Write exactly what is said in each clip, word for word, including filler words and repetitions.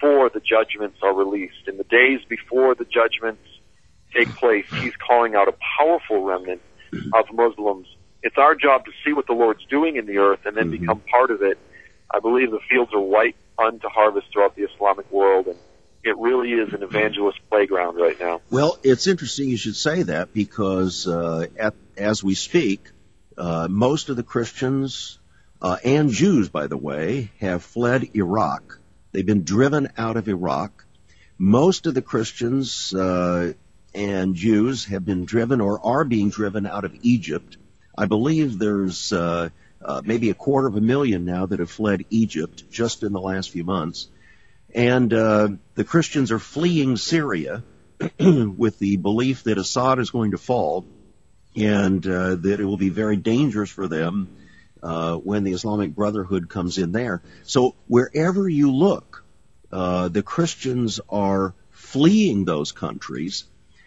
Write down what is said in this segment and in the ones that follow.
before the judgments are released, in the days before the judgments take place, he's calling out a powerful remnant of Muslims. It's our job to see what the Lord's doing in the earth and then mm-hmm. become part of it. I believe the fields are white unto harvest throughout the Islamic world, and it really is an evangelist playground right now. Well, it's interesting you should say that, because uh, at, as we speak, uh, most of the Christians uh, and Jews, by the way, have fled Iraq. They've been driven out of Iraq. Most of the Christians uh, and Jews have been driven or are being driven out of Egypt. I believe there's uh, uh, maybe a quarter of a million now that have fled Egypt just in the last few months. And uh, the Christians are fleeing Syria with the belief that Assad is going to fall and uh, that it will be very dangerous for them uh, when the Islamic Brotherhood comes in there. So wherever you look, uh, the Christians are fleeing those countries.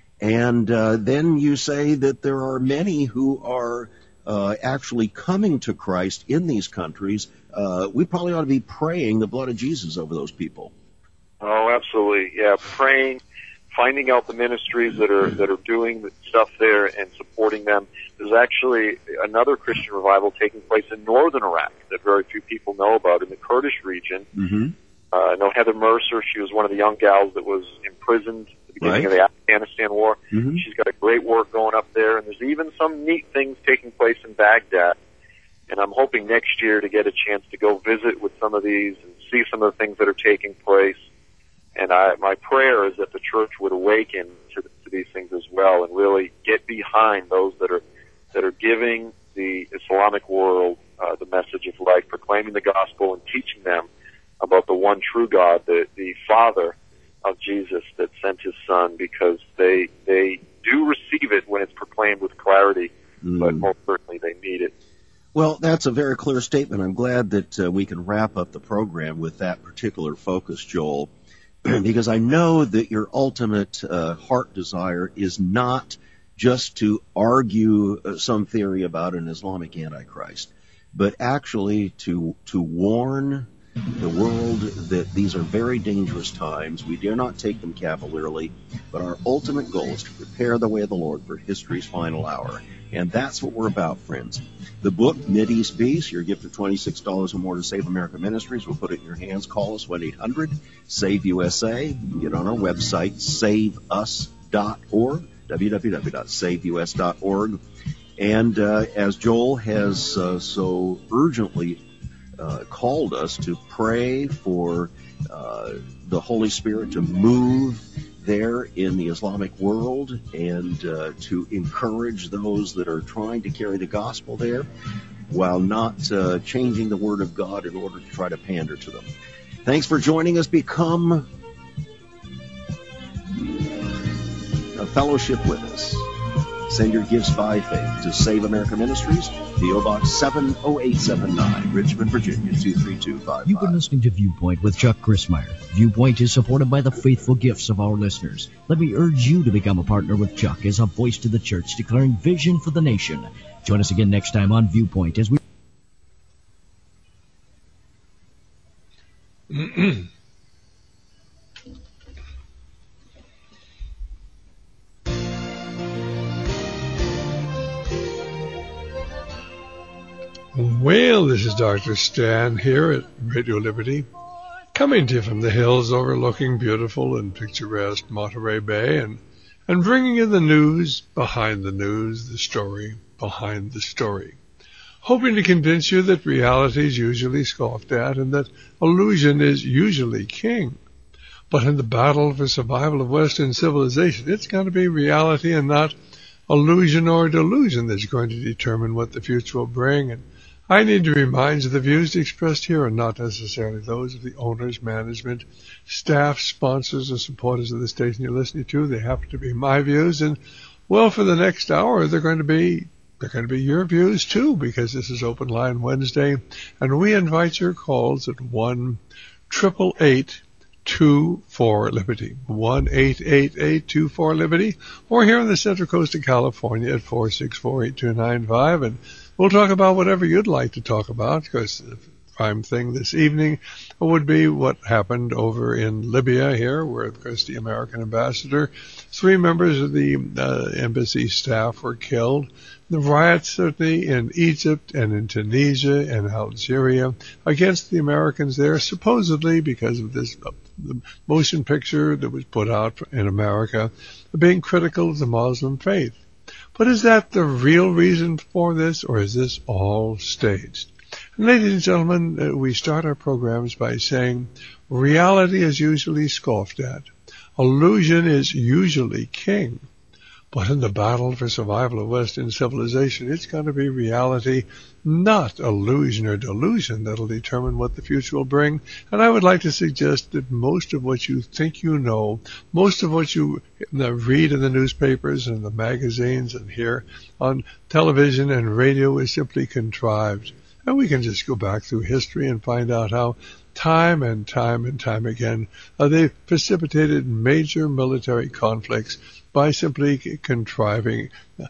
And uh, then you say that there are many who are uh, actually coming to Christ in these countries. Uh, we probably ought to be praying the blood of Jesus over those people. Oh, absolutely. Yeah, praying, finding out the ministries that are that are doing the stuff there and supporting them. There's actually another Christian revival taking place in northern Iraq that very few people know about, in the Kurdish region. Mm-hmm. Uh, I know Heather Mercer. She was one of the young gals that was imprisoned at the beginning right. of the Afghanistan war. Mm-hmm. She's got a great work going up there, and there's even some neat things taking place in Baghdad. And I'm hoping next year to get a chance to go visit with some of these and see some of the things that are taking place. And I, my prayer is that the church would awaken to, to these things as well, and really get behind those that are that are giving the Islamic world uh, the message of life, proclaiming the gospel and teaching them about the one true God, the, the Father of Jesus that sent his Son, because they they do receive it when it's proclaimed with clarity, mm. but most certainly they need it. Well, that's a very clear statement. I'm glad that uh, we can wrap up the program with that particular focus, Joel, because I know that your ultimate uh, heart desire is not just to argue uh, some theory about an Islamic Antichrist, but actually to to warn the world that these are very dangerous times. We dare not take them cavalierly, but our ultimate goal is to prepare the way of the Lord for history's final hour. And that's what we're about, friends. The book, Mideast Peace, your gift of twenty-six dollars or more to Save America Ministries. We'll put it in your hands. Call us, one eight hundred save U S A. You can get on our website, save us dot org, w w w dot save u s dot org. And uh, as Joel has uh, so urgently uh, called us to pray for uh, the Holy Spirit to move there in the Islamic world, and uh, to encourage those that are trying to carry the gospel there while not uh, changing the word of God in order to try to pander to them. Thanks for joining us. Become a fellowship with us. Send your gifts by faith to Save America Ministries, P O Box seven oh eight seven nine, Richmond, Virginia, two three two five five. You've been listening to Viewpoint with Chuck Crismier. Viewpoint is supported by the faithful gifts of our listeners. Let me urge you to become a partner with Chuck as a voice to the church declaring vision for the nation. Join us again next time on Viewpoint as we... Well, this is Doctor Stan here at Radio Liberty, coming to you from the hills overlooking beautiful and picturesque Monterey Bay, and, and bringing you the news behind the news, the story behind the story, hoping to convince you that reality is usually scoffed at and that illusion is usually king. But in the battle for survival of Western civilization, it's going to be reality and not illusion or delusion that's going to determine what the future will bring. And I need to remind you the views expressed here are not necessarily those of the owners, management, staff, sponsors, or supporters of the station you're listening to. They happen to be my views, and well, for the next hour, they're going to be they're going to be your views too, because this is Open Line Wednesday, and we invite your calls at one triple eight two four Liberty, one eight eight eight two four Liberty, or here on the Central Coast of California at four six four eight two nine five, and we'll talk about whatever you'd like to talk about, because prime thing this evening would be what happened over in Libya here, where, of course, the American ambassador, three members of the uh, embassy staff were killed. The riots certainly in Egypt and in Tunisia and Algeria against the Americans there, supposedly because of this uh, the motion picture that was put out in America, being critical of the Muslim faith. But is that the real reason for this, or is this all staged? And ladies and gentlemen, uh, we start our programs by saying reality is usually scoffed at. Illusion is usually king. But in the battle for survival of Western civilization, it's going to be reality, not illusion or delusion, that'll determine what the future will bring. And I would like to suggest that most of what you think you know, most of what you read in the newspapers and the magazines and hear on television and radio is simply contrived. And we can just go back through history and find out how time and time and time again uh, they've precipitated major military conflicts by simply contriving uh,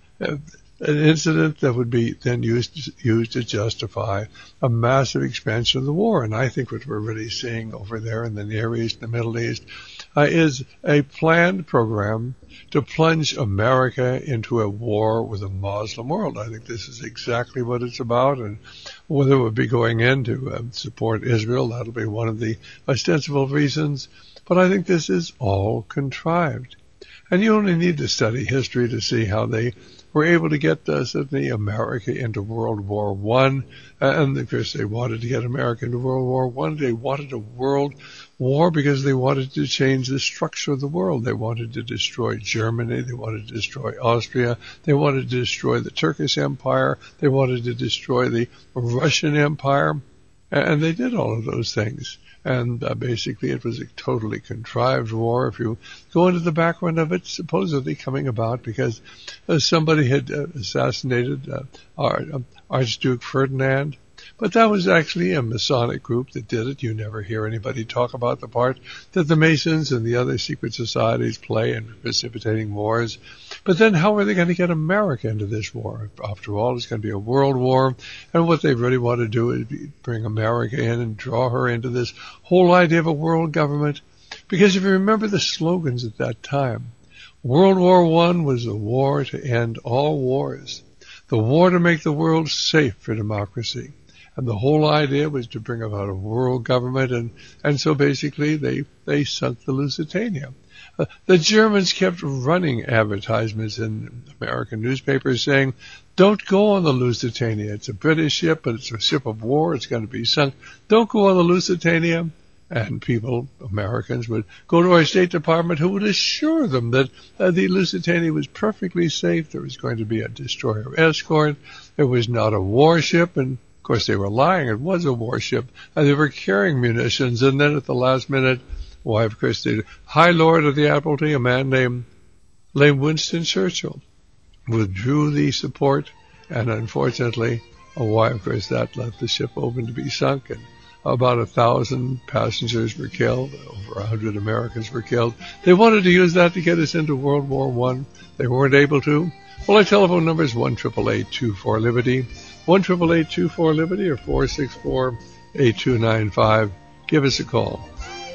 an incident that would be then used used to justify a massive expansion of the war. And I think what we're really seeing over there in the Near East, the Middle East, uh, is a planned program to plunge America into a war with a Muslim world. I think this is exactly what it's about, and whether it would be going in to uh, support Israel, that'll be one of the ostensible reasons. But I think this is all contrived. And you only need to study history to see how they were able to get uh, suddenly America into World War One, uh, and of course they wanted to get America into World War One. They wanted a world war because they wanted to change the structure of the world. They wanted to destroy Germany. They wanted to destroy Austria. They wanted to destroy the Turkish Empire. They wanted to destroy the Russian Empire, and they did all of those things. And uh, basically it was a totally contrived war. If you go into the background of it, supposedly coming about because uh, somebody had uh, assassinated uh, our, uh, Archduke Ferdinand. But that was actually a Masonic group that did it. You never hear anybody talk about the part that the Masons and the other secret societies play in precipitating wars. But then how are they going to get America into this war? After all, it's going to be a world war, and what they really want to do is bring America in and draw her into this whole idea of a world government. Because if you remember the slogans at that time, World War One was the war to end all wars, the war to make the world safe for democracy. And the whole idea was to bring about a world government, and, and so basically they, they sunk the Lusitania. Uh, the Germans kept running advertisements in American newspapers saying, don't go on the Lusitania. It's a British ship, but it's a ship of war. It's going to be sunk. Don't go on the Lusitania. And people, Americans, would go to our State Department who would assure them that uh, the Lusitania was perfectly safe. There was going to be a destroyer escort. It was not a warship, and of course, they were lying. It was a warship. And they were carrying munitions. And then at the last minute, why, of course, the High Lord of the Admiralty, a man named, named Winston Churchill, withdrew the support. And unfortunately, why, of course, that left the ship open to be sunk. And about a thousand passengers were killed. Over a hundred Americans were killed. They wanted to use that to get us into World War One. They weren't able to. Well, our telephone number is one eight eight eight, two four, Liberty. one eight eight eight, two four, Liberty or four six four, eight two nine five. Give us a call.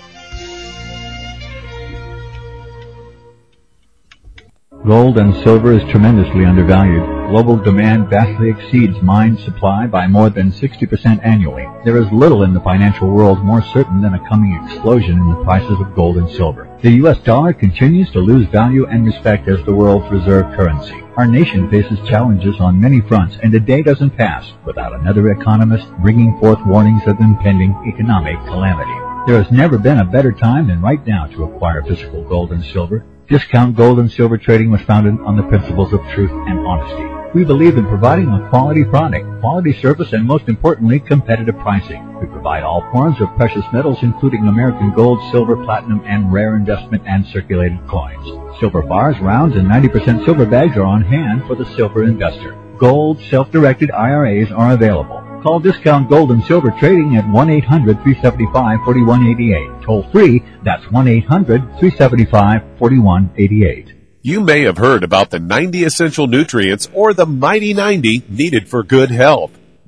Gold and silver is tremendously undervalued. Global demand vastly exceeds mine supply by more than sixty percent annually. There is little in the financial world more certain than a coming explosion in the prices of gold and silver. The U S dollar continues to lose value and respect as the world's reserve currency. Our nation faces challenges on many fronts, and a day doesn't pass without another economist bringing forth warnings of impending economic calamity. There has never been a better time than right now to acquire physical gold and silver. Discount Gold and Silver Trading was founded on the principles of truth and honesty. We believe in providing a quality product, quality service, and most importantly, competitive pricing. We provide all forms of precious metals, including American gold, silver, platinum, and rare investment and circulated coins. Silver bars, rounds, and ninety percent silver bags are on hand for the silver investor. Gold, self-directed I R As are available. Call Discount Gold and Silver Trading at one eight hundred, three seven five, four one eight eight. Toll free, that's one eight hundred, three seven five, four one eight eight. You may have heard about the ninety essential nutrients or the Mighty ninety needed for good health.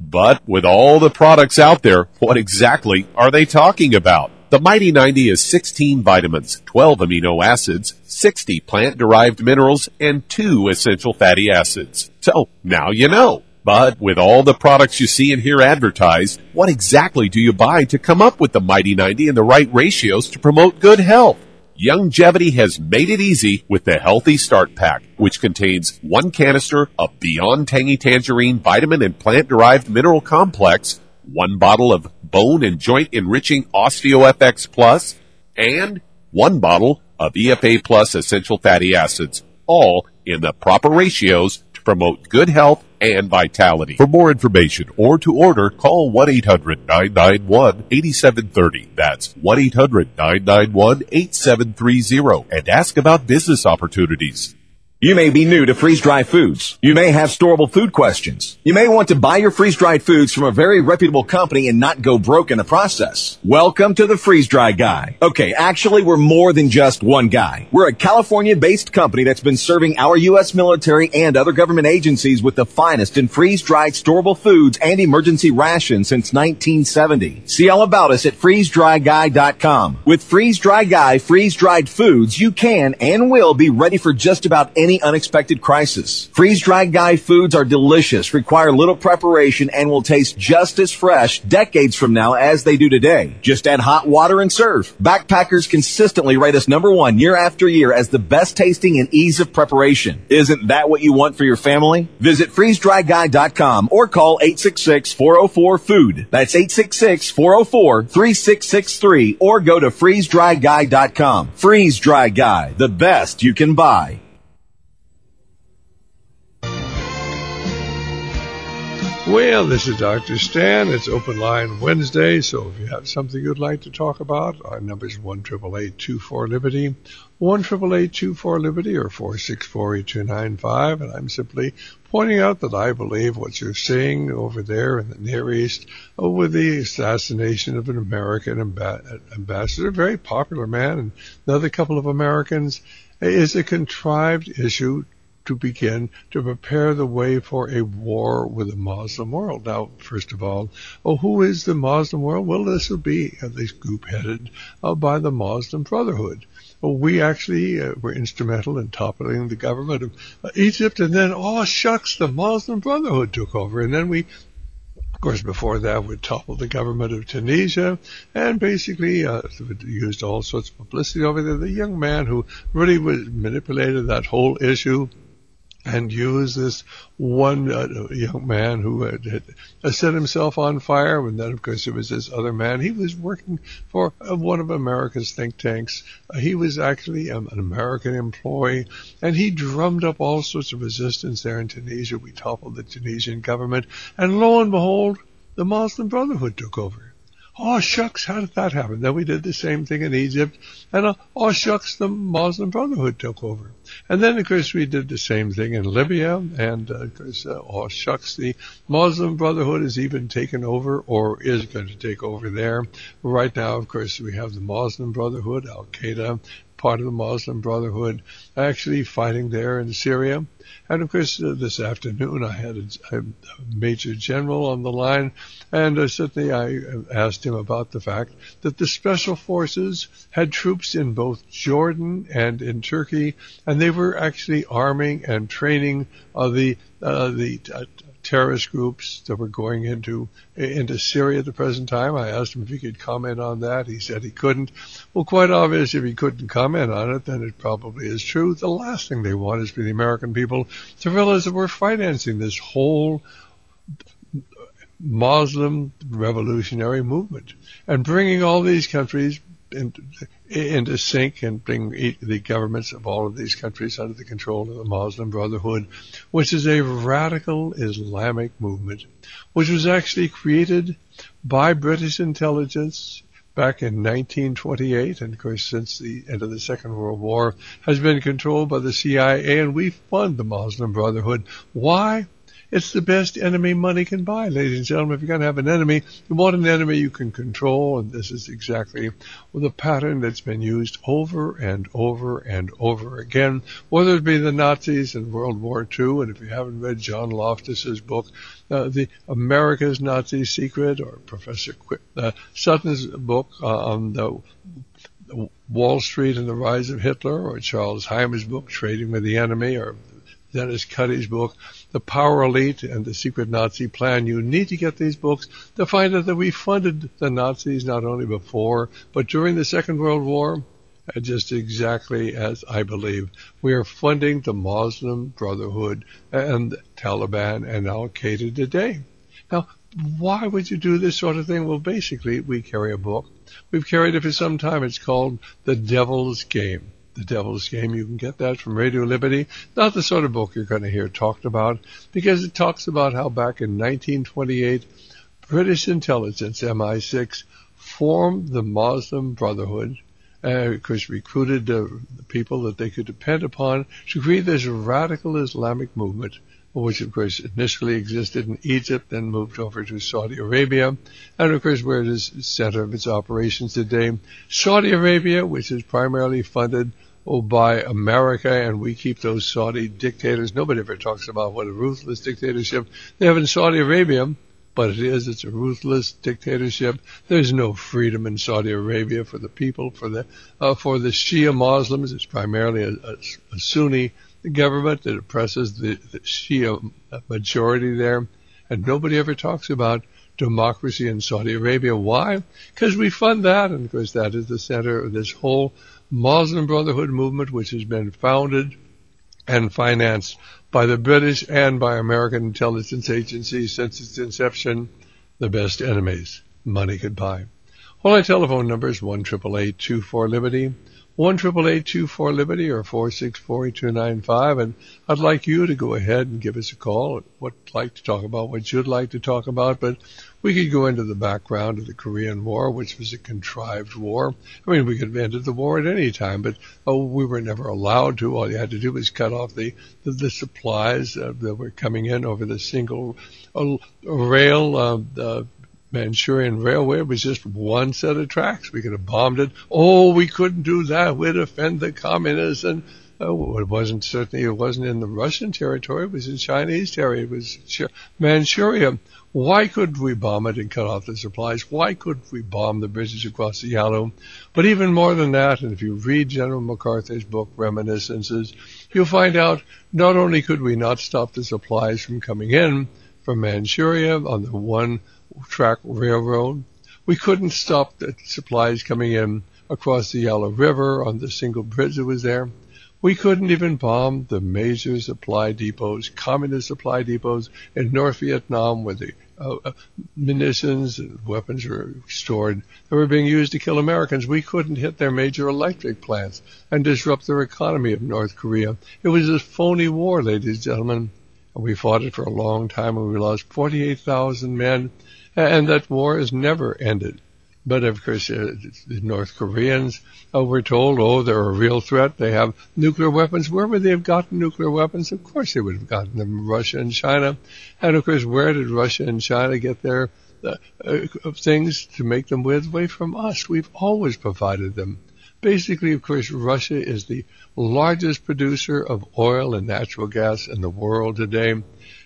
But with all the products out there, what exactly are they talking about? The Mighty ninety is sixteen vitamins, twelve amino acids, sixty plant-derived minerals, and two essential fatty acids. So, now you know. But with all the products you see and hear advertised, what exactly do you buy to come up with the Mighty ninety and the right ratios to promote good health? Youngevity has made it easy with the Healthy Start Pack, which contains one canister of Beyond Tangy Tangerine Vitamin and Plant-Derived Mineral Complex, one bottle of Bone and Joint Enriching OsteoFX Plus, and one bottle of E F A Plus Essential Fatty Acids, all in the proper ratios to promote good health and vitality. For more information or to order, call one eight hundred nine nine one eight seven three zero. That's one eight hundred nine nine one eight seven three zero and ask about business opportunities. You may be new to freeze-dried foods. You may have storable food questions. You may want to buy your freeze-dried foods from a very reputable company and not go broke in the process. Welcome to the Freeze-Dry Guy. Okay, actually, we're more than just one guy. We're a California-based company that's been serving our U S military and other government agencies with the finest in freeze-dried storable foods and emergency rations since nineteen seventy. See all about us at freeze dry guy dot com. With Freeze-Dry Guy freeze-dried foods, you can and will be ready for just about any unexpected crisis. Freeze-dried Guy foods are delicious, require little preparation, and will taste just as fresh decades from now as they do today. Just add hot water and serve. Backpackers consistently rate us number one year after year as the best tasting and ease of preparation. Isn't that what you want for your family? Visit freeze dry guy dot com or call eight six six, four oh four, food. That's eight six six, four oh four, three six six three or go to freeze dry guy dot com. Freeze-Dry Guy, the best you can buy. Well, this is Doctor Stan. It's Open Line Wednesday, so if you have something you'd like to talk about, our number is one eight eight eight, two four, Liberty, one eight eight eight, two four, Liberty, or four six four, eight two nine five, and I'm simply pointing out that I believe what you're seeing over there in the Near East with the assassination of an American amb- ambassador, a very popular man, and another couple of Americans, is a contrived issue to begin to prepare the way for a war with the Muslim world. Now, first of all, oh, who is the Muslim world? Well, this will be uh, this group headed uh, by the Muslim Brotherhood. Well, we actually uh, were instrumental in toppling the government of uh, Egypt, and then, oh, shucks, the Muslim Brotherhood took over. And then we, of course, before that, we toppled the government of Tunisia, and basically uh, used all sorts of publicity over there. The young man who really was manipulated that whole issue and used this one uh, young man who had, had uh, set himself on fire, and then, of course, there was this other man. He was working for uh, one of America's think tanks. Uh, he was actually um, an American employee, and he drummed up all sorts of resistance there in Tunisia. We toppled the Tunisian government, and lo and behold, the Muslim Brotherhood took over. Oh, shucks, how did that happen? Then we did the same thing in Egypt, and uh, oh, shucks, the Muslim Brotherhood took over. And then, of course, we did the same thing in Libya, and, uh, of course, uh, oh, shucks, the Muslim Brotherhood has even taken over, or is going to take over there. Right now, of course, we have the Muslim Brotherhood, Al-Qaeda, part of the Muslim Brotherhood, actually fighting there in Syria. And, of course, uh, this afternoon I had a, a Major General on the line, and uh, certainly I asked him about the fact that the Special Forces had troops in both Jordan and in Turkey, and they were actually arming and training uh, the uh, the uh, terrorist groups that were going into into Syria at the present time. I asked him if he could comment on that. He said he couldn't. Well, quite obvious, if he couldn't comment on it, then it probably is true. The last thing they want is for the American people to realize that we're financing this whole Muslim revolutionary movement and bringing all these countries into, into sync and bring the governments of all of these countries under the control of the Muslim Brotherhood, which is a radical Islamic movement, which was actually created by British intelligence back in nineteen twenty-eight, and of course since the end of the Second World War has been controlled by the C I A, and we fund the Muslim Brotherhood. Why? It's the best enemy money can buy, ladies and gentlemen. If you're going to have an enemy, you want an enemy you can control, and this is exactly the pattern that's been used over and over and over again, whether it be the Nazis in World War Two, and if you haven't read John Loftus's book, uh, the America's Nazi Secret, or Professor Qu- uh, Sutton's book uh, on the Wall Street and the Rise of Hitler, or Charles Hymer's book, Trading with the Enemy, or Dennis Cuddy's book, The Power Elite and the Secret Nazi Plan. You need to get these books to find out that we funded the Nazis not only before, but during the Second World War, just exactly as I believe. We are funding the Muslim Brotherhood and Taliban and Al-Qaeda today. Now, why would you do this sort of thing? Well, basically, we carry a book. We've carried it for some time. It's called The Devil's Game. The Devil's Game. You can get that from Radio Liberty. Not the sort of book you're going to hear talked about, because it talks about how back in nineteen twenty-eight, British intelligence, M I six, formed the Muslim Brotherhood, uh, because recruited uh, the people that they could depend upon to create this radical Islamic movement, which of course initially existed in Egypt, then moved over to Saudi Arabia, and of course where it is the center of its operations today. Saudi Arabia, which is primarily funded oh, by America, and we keep those Saudi dictators. Nobody ever talks about what a ruthless dictatorship they have in Saudi Arabia, but it is. It's a ruthless dictatorship. There's no freedom in Saudi Arabia for the people, for the uh, for the Shia Muslims. It's primarily a, a, a Sunni government that oppresses the, the Shia majority there, and nobody ever talks about democracy in Saudi Arabia. Why? Because we fund that, and of course that is the center of this whole Muslim Brotherhood movement, which has been founded and financed by the British and by American intelligence agencies since its inception. The best enemies money could buy. Well, our telephone number is one eight eight eight, two four, Liberty. one eight eight eight, two four, Liberty, or four six four, two nine five, and I'd like you to go ahead and give us a call. What you'd like to talk about, what you'd like to talk about, but we could go into the background of the Korean War, which was a contrived war. I mean, we could have ended the war at any time, but oh, we were never allowed to. All you had to do was cut off the the, the supplies uh, that were coming in over the single uh, rail uh, uh Manchurian Railway. Was just one set of tracks. We could have bombed it. Oh, we couldn't do that. We'd offend the communists. And oh, it wasn't certainly, it wasn't in the Russian territory. It was in Chinese territory. It was Manchuria. Why couldn't we bomb it and cut off the supplies? Why couldn't we bomb the bridges across the Yalu? But even more than that, and if you read General MacArthur's book, Reminiscences, you'll find out not only could we not stop the supplies from coming in from Manchuria on the one track railroad, we couldn't stop the supplies coming in across the Yellow River on the single bridge that was there. We couldn't even bomb the major supply depots, communist supply depots in North Vietnam, where the uh, munitions and weapons were stored that were being used to kill Americans. We couldn't hit their major electric plants and disrupt their economy of North Korea. It was a phony war, ladies and gentlemen. And we fought it for a long time, and we lost forty-eight thousand men, and that war has never ended. But of course, uh, the North Koreans uh, were told, oh, they're a real threat. They have nuclear weapons. Where would they have gotten nuclear weapons? Of course they would have gotten them from Russia and China. And of course, where did Russia and China get their uh, uh, things to make them with? Away from us. We've always provided them. Basically, of course, Russia is the largest producer of oil and natural gas in the world today.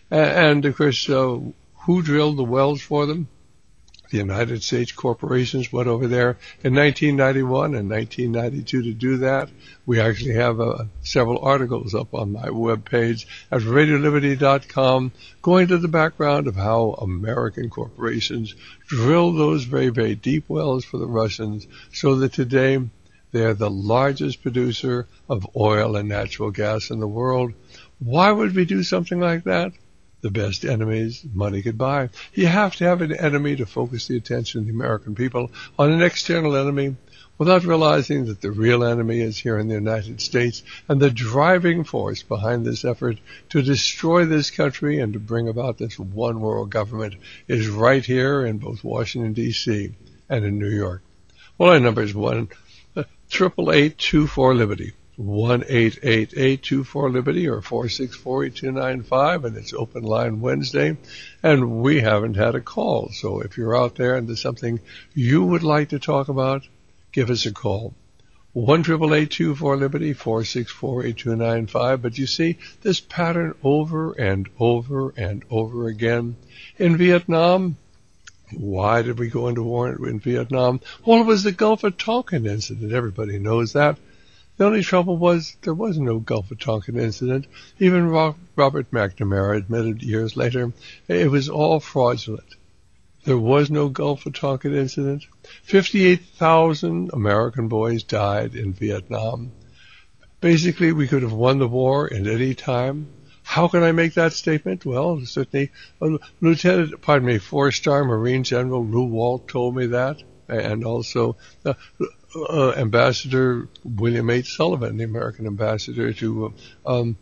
And of course, uh, who drilled the wells for them? The United States corporations went over there in nineteen ninety-one and nineteen ninety-two to do that. We actually have uh, several articles up on my webpage at radio liberty dot com going to the background of how American corporations drilled those very, very deep wells for the Russians, so that today they're the largest producer of oil and natural gas in the world. Why would we do something like that? The best enemies money could buy. You have to have an enemy to focus the attention of the American people on an external enemy without realizing that the real enemy is here in the United States, and the driving force behind this effort to destroy this country and to bring about this one world government is right here in both Washington, D C and in New York. Well, our number is one eight eight eight, two four, Liberty. one eight eight eight two four Liberty or four six four eight two nine five, and it's open line Wednesday, and we haven't had a call. So if you're out there and there's something you would like to talk about, give us a call. one eight eight eight two four Liberty, four six four eight two nine five. But you see this pattern over and over and over again. In Vietnam, why did we go into war in Vietnam? Well, it was the Gulf of Tonkin incident. Everybody knows that. The only trouble was there was no Gulf of Tonkin incident. Even Robert McNamara admitted years later it was all fraudulent. There was no Gulf of Tonkin incident. fifty-eight thousand American boys died in Vietnam. Basically, we could have won the war at any time. How can I make that statement? Well, certainly, uh, Lieutenant, pardon me, four-star Marine General Lew Walt told me that, and also uh, uh, Ambassador William H. Sullivan, the American ambassador to, uh, um,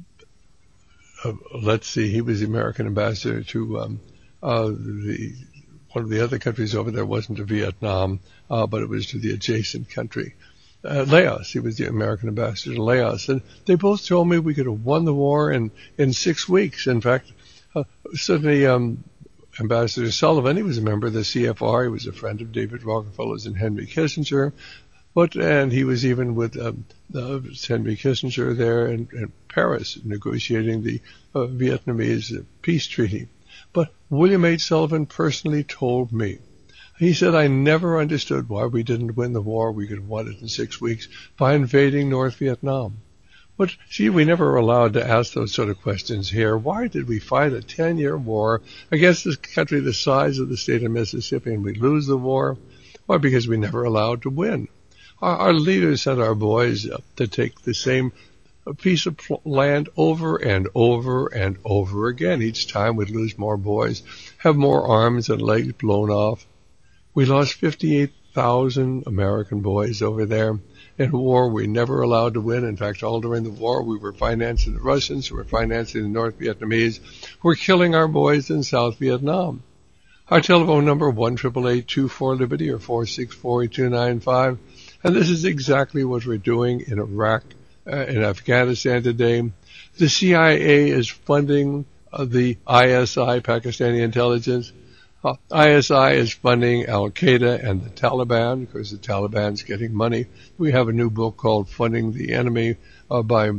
uh, let's see, he was the American ambassador to um, uh, the one of the other countries over there. Wasn't to Vietnam, uh, but it was to the adjacent country. Uh, Laos. He was the American ambassador to Laos. And they both told me we could have won the war in, in six weeks. In fact, uh, certainly um, Ambassador Sullivan, he was a member of the C F R. He was a friend of David Rockefeller's and Henry Kissinger. But And he was even with um, uh, Henry Kissinger there in, in Paris negotiating the uh, Vietnamese peace treaty. But William H. Sullivan personally told me, he said, I never understood why we didn't win the war. We could have won it in six weeks by invading North Vietnam. But, see, we never were allowed to ask those sort of questions here. Why did we fight a ten-year war against this country the size of the state of Mississippi and we lose the war? Why, because we never allowed to win. Our, our leaders sent our boys uh, to take the same piece of land over and over and over again. Each time we'd lose more boys, have more arms and legs blown off. We lost fifty-eight thousand American boys over there in a war we never allowed to win. In fact, all during the war, we were financing the Russians, we were financing the North Vietnamese. We're killing our boys in South Vietnam. Our telephone number, one eight eight eight two four Liberty or four six four eight two nine five. And this is exactly what we're doing in Iraq, uh, in Afghanistan today. The C I A is funding uh, the I S I, Pakistani intelligence. Uh, I S I is funding Al-Qaeda and the Taliban because the Taliban's getting money. We have a new book called Funding the Enemy uh, by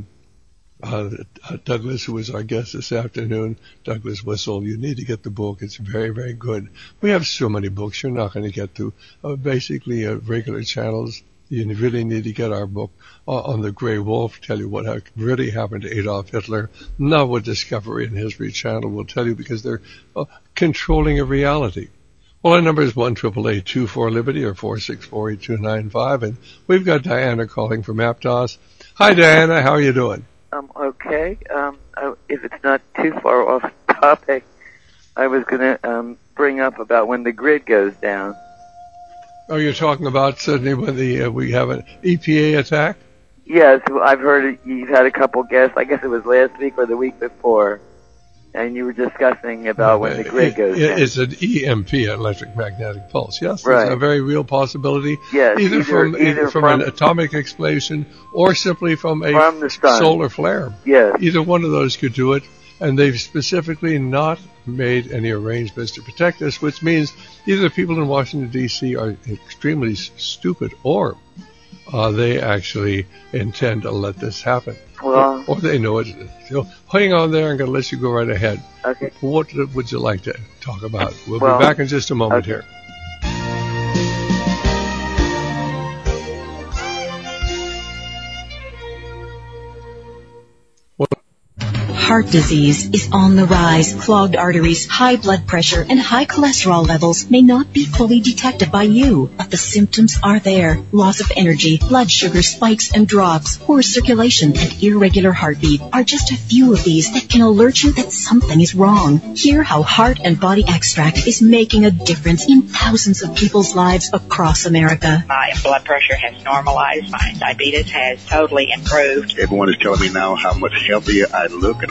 uh, Douglas, who was our guest this afternoon, Douglas Whistle. You need to get the book. It's very, very good. We have so many books you're not going to get to. Uh, basically, uh, regular channels. You really need to get our book uh, on the Grey Wolf, tell you what really happened to Adolf Hitler. Not what Discovery and History Channel will tell you because they're uh, controlling a reality. Well, our number is one eight eight eight two four Liberty or four six four eight two nine five, and we've got Diana calling from Aptos. Hi, Diana. How are you doing? Um, okay. Um, I, if it's not too far off topic, I was going to um, bring up about when the grid goes down. Oh, you're talking about certainly when the uh, we have an E P A attack? Yes, I've heard you've had a couple guests. I guess it was last week or the week before, and you were discussing about when the grid goes it, down. It's an E M P, an electromagnetic pulse. Yes, right. It's a very real possibility. Yes, either, either from either either from, from an atomic explosion or simply from a from the sun. solar flare. Yes, either one of those could do it. And they've specifically not made any arrangements to protect us, which means either the people in Washington, D C are extremely stupid or uh, they actually intend to let this happen. Well, or, or they know it. So hang on there. I'm going to let you go right ahead. Okay. What would you like to talk about? We'll well, be back in just a moment okay. here. Heart disease is on the rise. Clogged arteries, high blood pressure, and high cholesterol levels may not be fully detected by you, but the symptoms are there. Loss of energy, blood sugar spikes and drops, poor circulation, and irregular heartbeat are just a few of these that can alert you that something is wrong. Hear how Heart and Body Extract is making a difference in thousands of people's lives across America. My blood pressure has normalized. My diabetes has totally improved. Everyone is telling me now how much healthier I look, and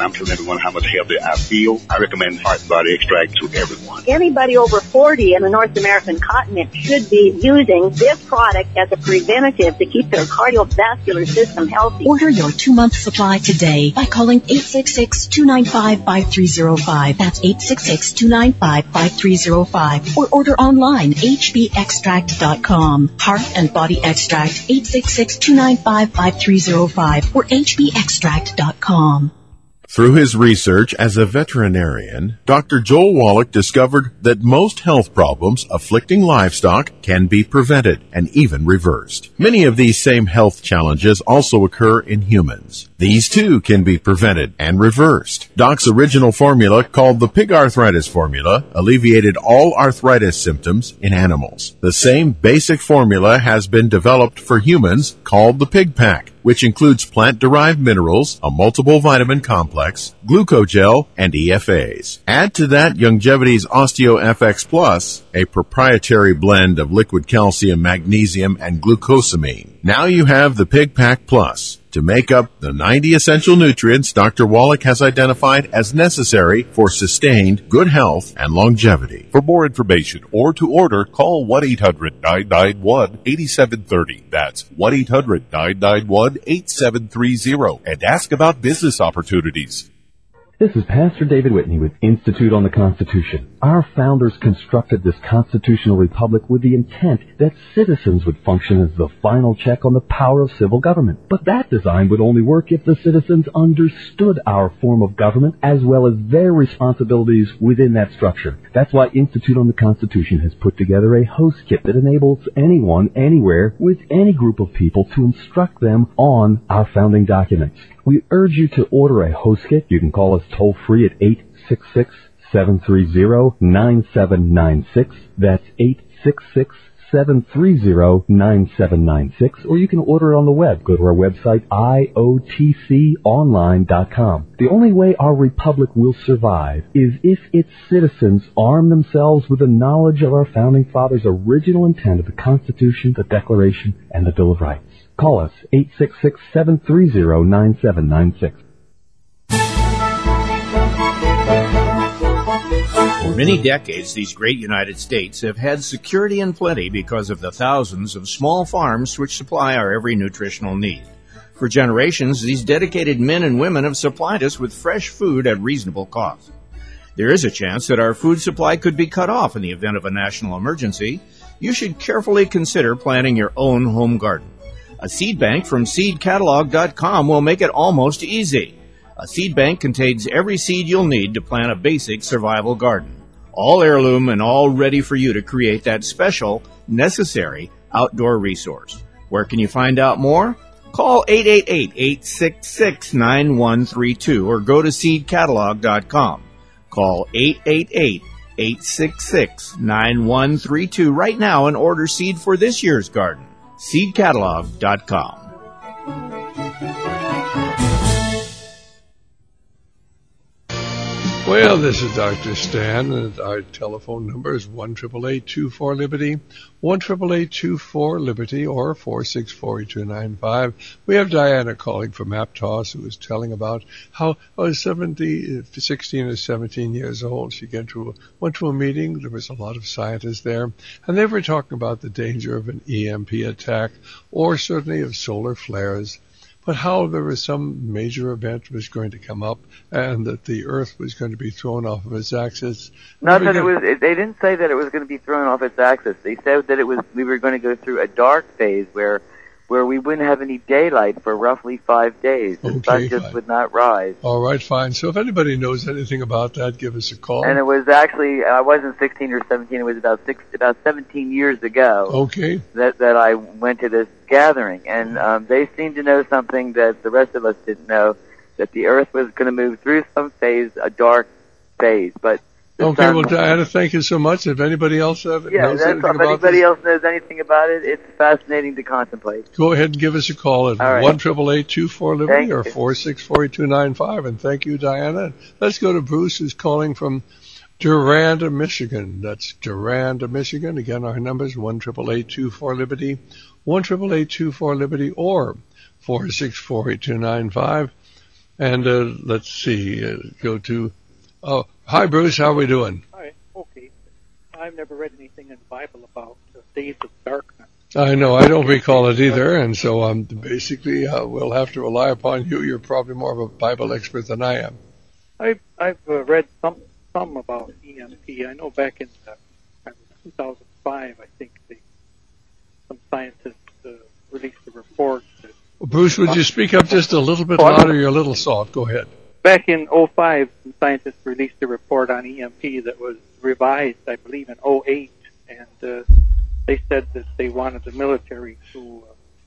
I'm telling everyone how much healthier I feel. I recommend Heart and Body Extract to everyone. Anybody over forty in the North American continent should be using this product as a preventative to keep their cardiovascular system healthy. Order your two-month supply today by calling eight six six, two nine five, five three zero five. That's eight six six, two nine five, five three zero five. Or order online, h b extract dot com. Heart and Body Extract, eight six six, two nine five, five three zero five or h b extract dot com. Through his research as a veterinarian, Doctor Joel Wallach discovered that most health problems afflicting livestock can be prevented and even reversed. Many of these same health challenges also occur in humans. These too can be prevented and reversed. Doc's original formula, called the Pig Arthritis Formula, alleviated all arthritis symptoms in animals. The same basic formula has been developed for humans, called the Pig Pack, which includes plant-derived minerals, a multiple vitamin complex, glucogel, and E F As. Add to that Youngevity's OsteoFX Plus, a proprietary blend of liquid calcium, magnesium, and glucosamine. Now you have the Pig Pack Plus to make up the ninety essential nutrients Doctor Wallach has identified as necessary for sustained good health and longevity. For more information or to order, call one eight hundred, nine nine one, eight seven three zero. That's one eight hundred, nine nine one, eight seven three zero and ask about business opportunities. This is Pastor David Whitney with Institute on the Constitution. Our founders constructed this constitutional republic with the intent that citizens would function as the final check on the power of civil government. But that design would only work if the citizens understood our form of government as well as their responsibilities within that structure. That's why Institute on the Constitution has put together a host kit that enables anyone, anywhere, with any group of people to instruct them on our founding documents. We urge you to order a host kit. You can call us toll-free at eight six six, seven three zero, nine seven nine six. That's eight six six, seven three zero, nine seven nine six. Or you can order it on the web. Go to our website, I O T C online dot com. The only way our republic will survive is if its citizens arm themselves with the knowledge of our founding fathers' original intent of the Constitution, the Declaration, and the Bill of Rights. Call us, eight six six, seven three zero, nine seven nine six. For many decades, these great United States have had security and plenty because of the thousands of small farms which supply our every nutritional need. For generations, these dedicated men and women have supplied us with fresh food at reasonable cost. There is a chance that our food supply could be cut off in the event of a national emergency. You should carefully consider planting your own home garden. A seed bank from seed catalog dot com will make it almost easy. A seed bank contains every seed you'll need to plant a basic survival garden. All heirloom and all ready for you to create that special, necessary outdoor resource. Where can you find out more? Call eight eight eight, eight six six, nine one three two or go to seed catalog dot com. Call eight eight eight, eight six six, nine one three two right now and order seed for this year's garden. seed catalog dot com. Well, this is Doctor Stan, and our telephone number is one eight eight eight, two four, Liberty, one eight eight eight, two four, Liberty, or four six four, two nine five. We have Diana calling from Aptos, who is telling about how, oh, seventy, sixteen or seventeen years old, she went to, a, went to a meeting. There was a lot of scientists there, and they were talking about the danger of an E M P attack, or certainly of solar flares. But how there was some major event was going to come up, and that the Earth was going to be thrown off of its axis. Not that it was. They didn't say that it was going to be thrown off its axis. They said that it was. We were going to go through a dark phase where, where we wouldn't have any daylight for roughly five days. The okay, sun just fine. would not rise. All right, fine. So if anybody knows anything about that, give us a call. And it was actually, I wasn't sixteen or seventeen. It was about six, about seventeen years ago. Okay. That that I went to this gathering, and um, they seemed to know something that the rest of us didn't know. That the Earth was going to move through some phase, a dark phase, but. Okay, well, Diana, thank you so much. If anybody else have, yeah, knows anything if about anybody this, else knows anything about it, it's fascinating to contemplate. go ahead and give us a call at right. one eight eight eight, two four, Liberty Thank or you. four six four, two nine five. And thank you, Diana. Let's go to Bruce, who's calling from Duranda, Michigan. That's Duranda, Michigan. Again, our number is one eight eight eight, two four, Liberty, one eight eight eight, two four, Liberty, or four six four, two nine five. And uh, let's see, uh, go to, oh, hi Bruce, how are we doing? Hi, okay. I've never read anything in the Bible about the days of darkness. I know, I don't recall it either, and so um, basically uh, we'll have to rely upon you. You're probably more of a Bible expert than I am. I've, I've uh, read some some about E M P. I know back in uh, two thousand five, I think they, some scientists uh, released a report. That, Bruce, would you speak up just a little bit louder? You're a little soft. Go ahead. Back in oh five, some scientists released a report on E M P that was revised, I believe, in oh eight, and uh, they said that they wanted the military to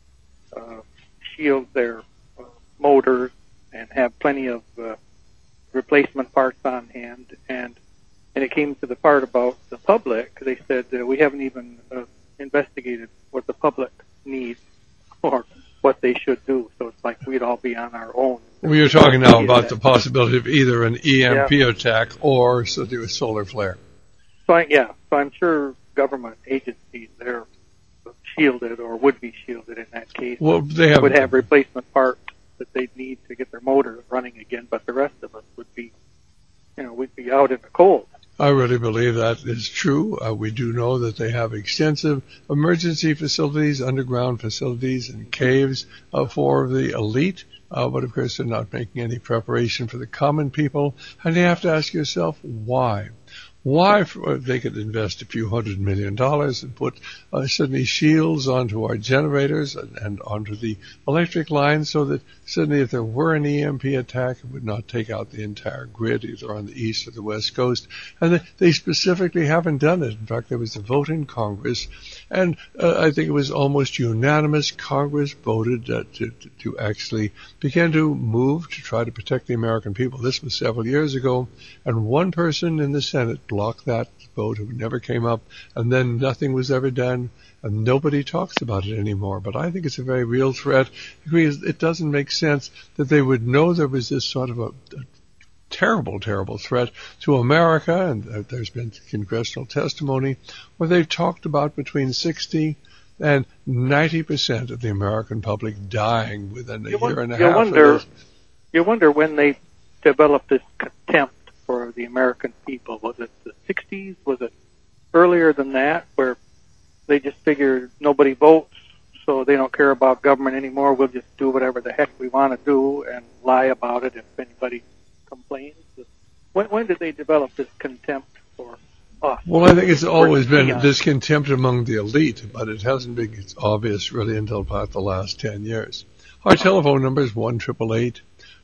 uh, uh, shield their uh, motors and have plenty of uh, replacement parts on hand. And and it came to the part about the public. They said uh, we haven't even uh, investigated what the public needs or what they should do. So it's like we'd all be on our own. We are talking now about the possibility of either an E M P yeah. attack or so do a solar flare. So I, yeah, so I'm sure government agencies, they're shielded or would be shielded in that case. Well, they have, would have replacement parts that they'd need to get their motors running again, but the rest of us would be, you know, we'd be out in the cold. I really believe that is true. Uh, we do know that they have extensive emergency facilities, underground facilities, and caves uh, for the elite. Uh, but of course, they're not making any preparation for the common people. And you have to ask yourself, why? Why for, they could invest a few hundred million dollars and put uh, suddenly shields onto our generators and, and onto the electric lines so that suddenly if there were an E M P attack, it would not take out the entire grid either on the east or the west coast. And they, they specifically haven't done it. In fact, there was a vote in Congress, and uh, I think it was almost unanimous. Congress voted uh, to, to, to actually begin to move to try to protect the American people. This was several years ago, and one person in the Senate blocked that vote who never came up, and then nothing was ever done, and nobody talks about it anymore. But I think it's a very real threat because it doesn't make sense that they would know there was this sort of a, a terrible, terrible threat to America, and uh, there's been congressional testimony where they've talked about between sixty and ninety percent of the American public dying within a you year and a you half. Wonder, you wonder when they developed this contempt for the American people. Was it the sixties? Was it earlier than that, where they just figured nobody votes, so they don't care about government anymore? We'll just do whatever the heck we want to do and lie about it if anybody complains. When, when did they develop this contempt for us? Well, I think it's always been this contempt among the elite, but it hasn't been it's obvious really until about the last ten years. Our telephone number is one triple eight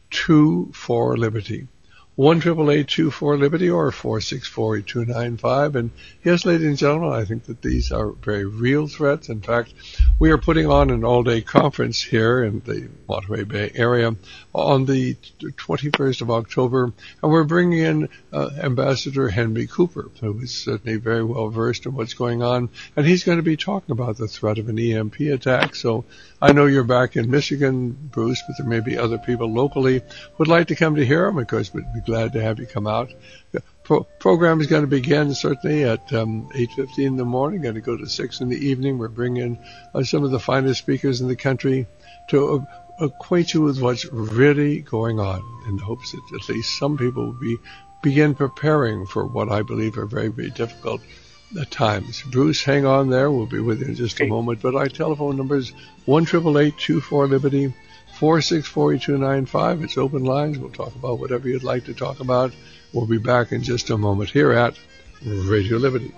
two four Liberty. one triple eight two four Liberty or four six four eight two nine five. And yes, ladies and gentlemen, I think that these are very real threats. In fact, we are putting on an all-day conference here in the Monterey Bay area on the twenty-first of October, and we're bringing in uh, Ambassador Henry Cooper, who is certainly very well versed in what's going on, and he's going to be talking about the threat of an E M P attack. So I know you're back in Michigan, Bruce, but there may be other people locally who would like to come to hear him. Of course, we'd be glad to have you come out. The pro- program is going to begin certainly at um, eight fifty in the morning, going to go to six in the evening. We're bringing uh, some of the finest speakers in the country to uh, acquaint you with what's really going on, in hopes that at least some people will be begin preparing for what I believe are very, very difficult uh, times. Bruce, hang on there. We'll be with you in just a moment. But our telephone number is one triple eight two four Liberty. four six four eight two nine five. It's open lines. We'll talk about whatever you'd like to talk about. We'll be back in just a moment here at Radio Liberty.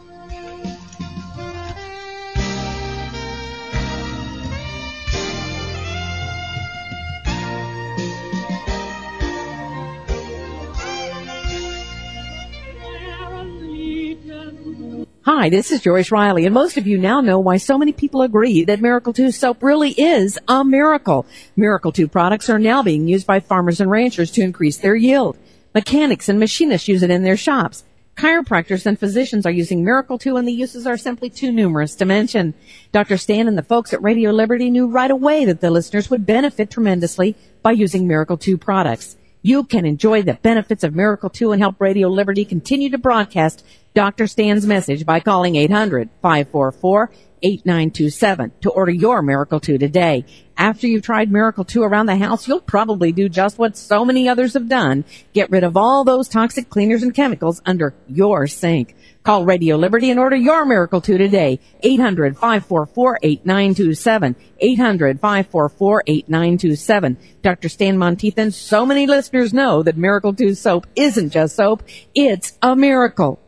Hi, this is Joyce Riley, and most of you now know why so many people agree that Miracle two soap really is a miracle. Miracle two products are now being used by farmers and ranchers to increase their yield. Mechanics and machinists use it in their shops. Chiropractors and physicians are using Miracle two, and the uses are simply too numerous to mention. Doctor Stan and the folks at Radio Liberty knew right away that the listeners would benefit tremendously by using Miracle two products. You can enjoy the benefits of Miracle two and help Radio Liberty continue to broadcast Doctor Stan's message by calling eight hundred five four four eight nine two seven to order your Miracle two today. After you've tried Miracle two around the house, you'll probably do just what so many others have done. Get rid of all those toxic cleaners and chemicals under your sink. Call Radio Liberty and order your Miracle two today. eight hundred, five four four, eight nine two seven. eight hundred, five four four, eight nine two seven. Doctor Stan Monteith and so many listeners know that Miracle two soap isn't just soap, it's a miracle.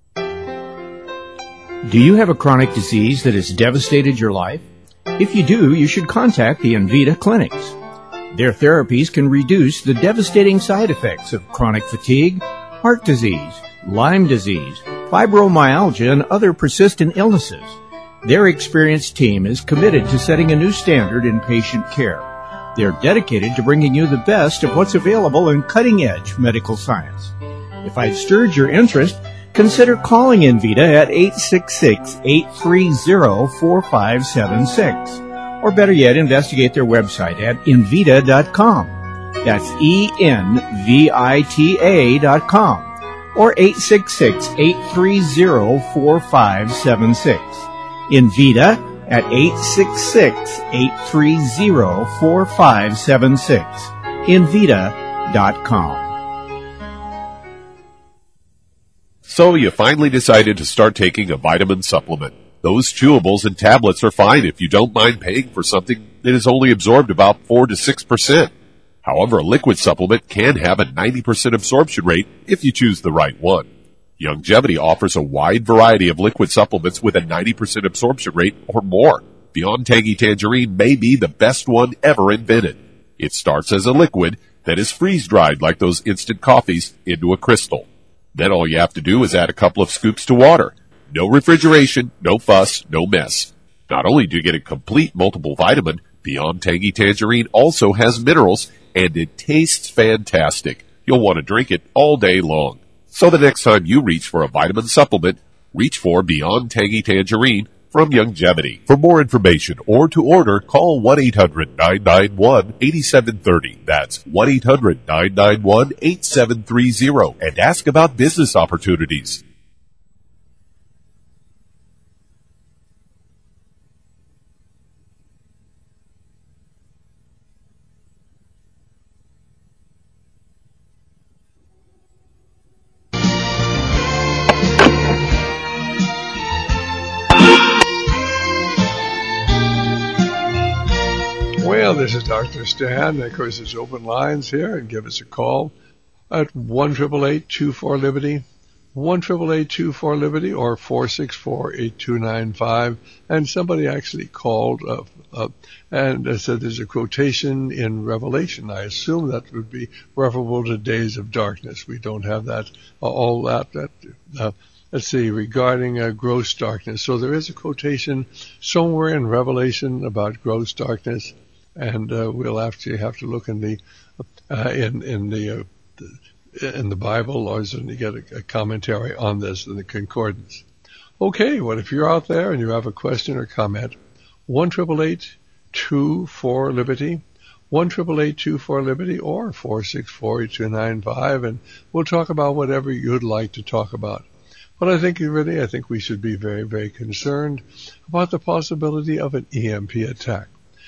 Do you have a chronic disease that has devastated your life? If you do, you should contact the Envita clinics. Their therapies can reduce the devastating side effects of chronic fatigue, heart disease, Lyme disease, fibromyalgia, and other persistent illnesses. Their experienced team is committed to setting a new standard in patient care. They're dedicated to bringing you the best of what's available in cutting-edge medical science. If I've stirred your interest, consider calling Envita at eight six six, eight three zero, four five seven six. Or better yet, investigate their website at envita dot com. That's E N V I T A dot com. Or eight six six, eight three zero, four five seven six. Envita at eight six six, eight three zero, four five seven six. envita dot com. So you finally decided to start taking a vitamin supplement. Those chewables and tablets are fine if you don't mind paying for something that is only absorbed about four to six percent. However, a liquid supplement can have a ninety percent absorption rate if you choose the right one. Youngevity offers a wide variety of liquid supplements with a ninety percent absorption rate or more. Beyond Tangy Tangerine may be the best one ever invented. It starts as a liquid that is freeze-dried like those instant coffees into a crystal. Then all you have to do is add a couple of scoops to water. No refrigeration, no fuss, no mess. Not only do you get a complete multiple vitamin, Beyond Tangy Tangerine also has minerals, and it tastes fantastic. You'll want to drink it all day long. So the next time you reach for a vitamin supplement, reach for Beyond Tangy Tangerine from Youngevity. For more information or to order, call one eight hundred, nine nine one, eight seven three zero. That's one eight hundred, nine nine one, eight seven three zero and ask about business opportunities. Well, this is Doctor Stan. Of course, there's open lines here, and give us a call at one eight eight eight, two four, Liberty, one eight eight eight, two four, Liberty, or four six four, eight two nine five. And somebody actually called up, up and uh, said there's a quotation in Revelation. I assume that would be referable to days of darkness. We don't have that, uh, all that, that uh, let's see, regarding uh, gross darkness. So there is a quotation somewhere in Revelation about gross darkness. And uh, we'll actually have to look in the uh, in in the, uh, the in the Bible, or to get a, a commentary on this in the concordance. Okay, well, if you're out there and you have a question or comment, one eight eight eight, two four, Liberty, one eight eight eight, two four, Liberty, or four six four, eight two nine five, and we'll talk about whatever you'd like to talk about. But I think really, I think we should be very, very concerned about the possibility of an E M P attack.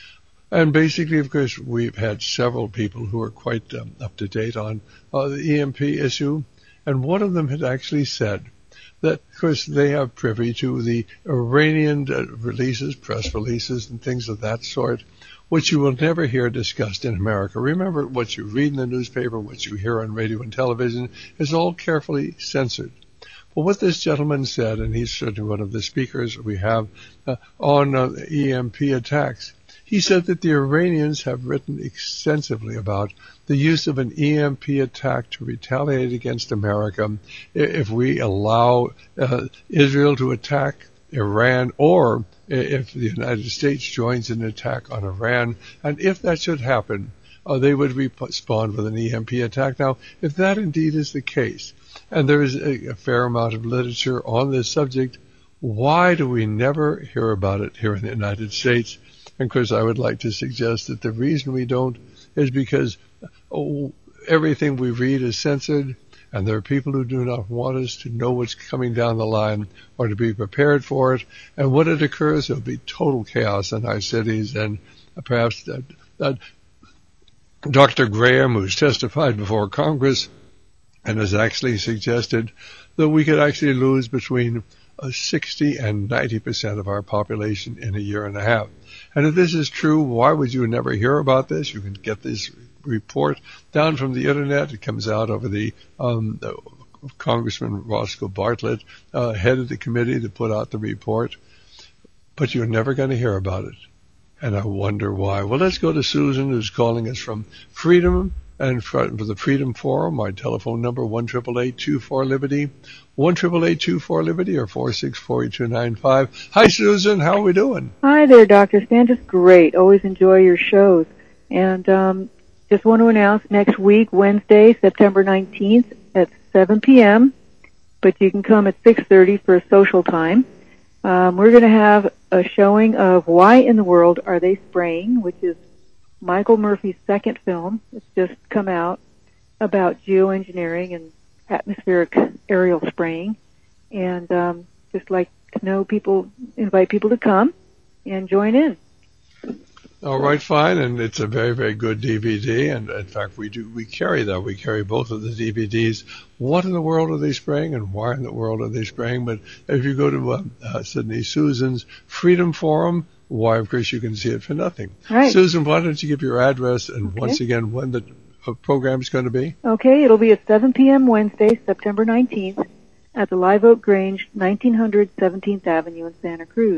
And basically, of course, we've had several people who are quite um, up to date on uh, the E M P issue, and one of them had actually said that, of course, they have privy to the Iranian uh, releases, press releases, and things of that sort, which you will never hear discussed in America. Remember, what you read in the newspaper, what you hear on radio and television, is all carefully censored. Well, what this gentleman said, and he's certainly one of the speakers we have uh, on uh, E M P attacks, he said that the Iranians have written extensively about the use of an E M P attack to retaliate against America if we allow uh, Israel to attack Iran, or if the United States joins an attack on Iran. And if that should happen, uh, they would respond with an E M P attack. Now, if that indeed is the case, and there is a, a fair amount of literature on this subject, why do we never hear about it here in the United States? And of course, I would like to suggest that the reason we don't is because oh, everything we read is censored, and there are people who do not want us to know what's coming down the line or to be prepared for it. And when it occurs, there'll be total chaos in our cities, and perhaps uh, uh, Doctor Graham, who's testified before Congress and has actually suggested that we could actually lose between uh, sixty and ninety percent of our population in a year and a half. And if this is true, why would you never hear about this? You can get this report down from the internet. It comes out over the, um, the Congressman Roscoe Bartlett uh, headed the committee to put out the report. But you're never going to hear about it. And I wonder why. Well, let's go to Susan, who's calling us from Freedom, and for the Freedom Forum. My telephone number, one eight eight eight, two four, Liberty, one eight eight eight, two four, Liberty, or four six four, two nine five. Hi, Susan. How are we doing? Hi there, Doctor Stan. Just great. Always enjoy your shows. And um, just want to announce next week, Wednesday, September nineteenth at seven p.m., but you can come at six thirty for a social time. Um, we're going to have a showing of Why in the World Are They Spraying, which is Michael Murphy's second film. It's just come out about geoengineering and atmospheric aerial spraying. And um, just like to know people, invite people to come and join in. All right, fine, and it's a very, very good D V D, and in fact, we do we carry that. We carry both of the D V Ds. What in the world are they spraying, and why in the world are they spraying? But if you go to uh, uh, Sydney Susan's Freedom Forum, why, of course, you can see it for nothing. Right. Susan, why don't you give your address and Okay. once again when the uh, program is going to be? Okay, it'll be at seven p.m. Wednesday, September nineteenth, at the Live Oak Grange, nineteen hundred seventeenth Avenue in Santa Cruz.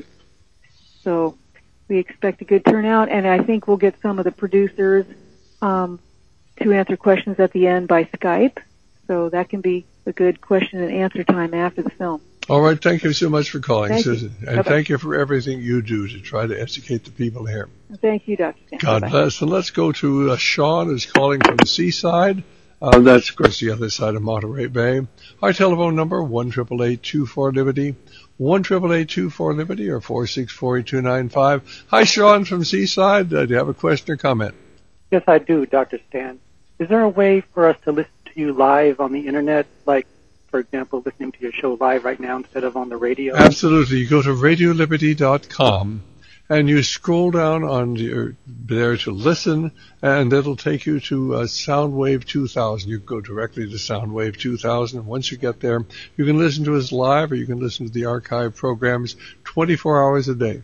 So we expect a good turnout, and I think we'll get some of the producers um, to answer questions at the end by Skype. So that can be a good question and answer time after the film. All right, thank you so much for calling, Thank you. Susan. And Bye-bye. thank you for everything you do to try to educate the people here. Thank you, Doctor Stan. God Bye-bye. bless. And let's go to uh, Sean, who's calling from the seaside. Uh, that's, of course, the other side of Monterey Bay. Our telephone number, one eight eight eight, two four, Liberty, one eight eight eight, two four, Liberty, or four six four, two nine five. Hi, Sean from Seaside. Uh, do you have a question or comment? Yes, I do, Doctor Stan. Is there a way for us to listen to you live on the internet, like, for example, listening to your show live right now instead of on the radio? Absolutely. You go to radio liberty dot com and you scroll down on your, there to listen, and it'll take you to uh, Soundwave two thousand. You go directly to Soundwave two thousand. Once you get there, you can listen to us live, or you can listen to the archive programs twenty-four hours a day.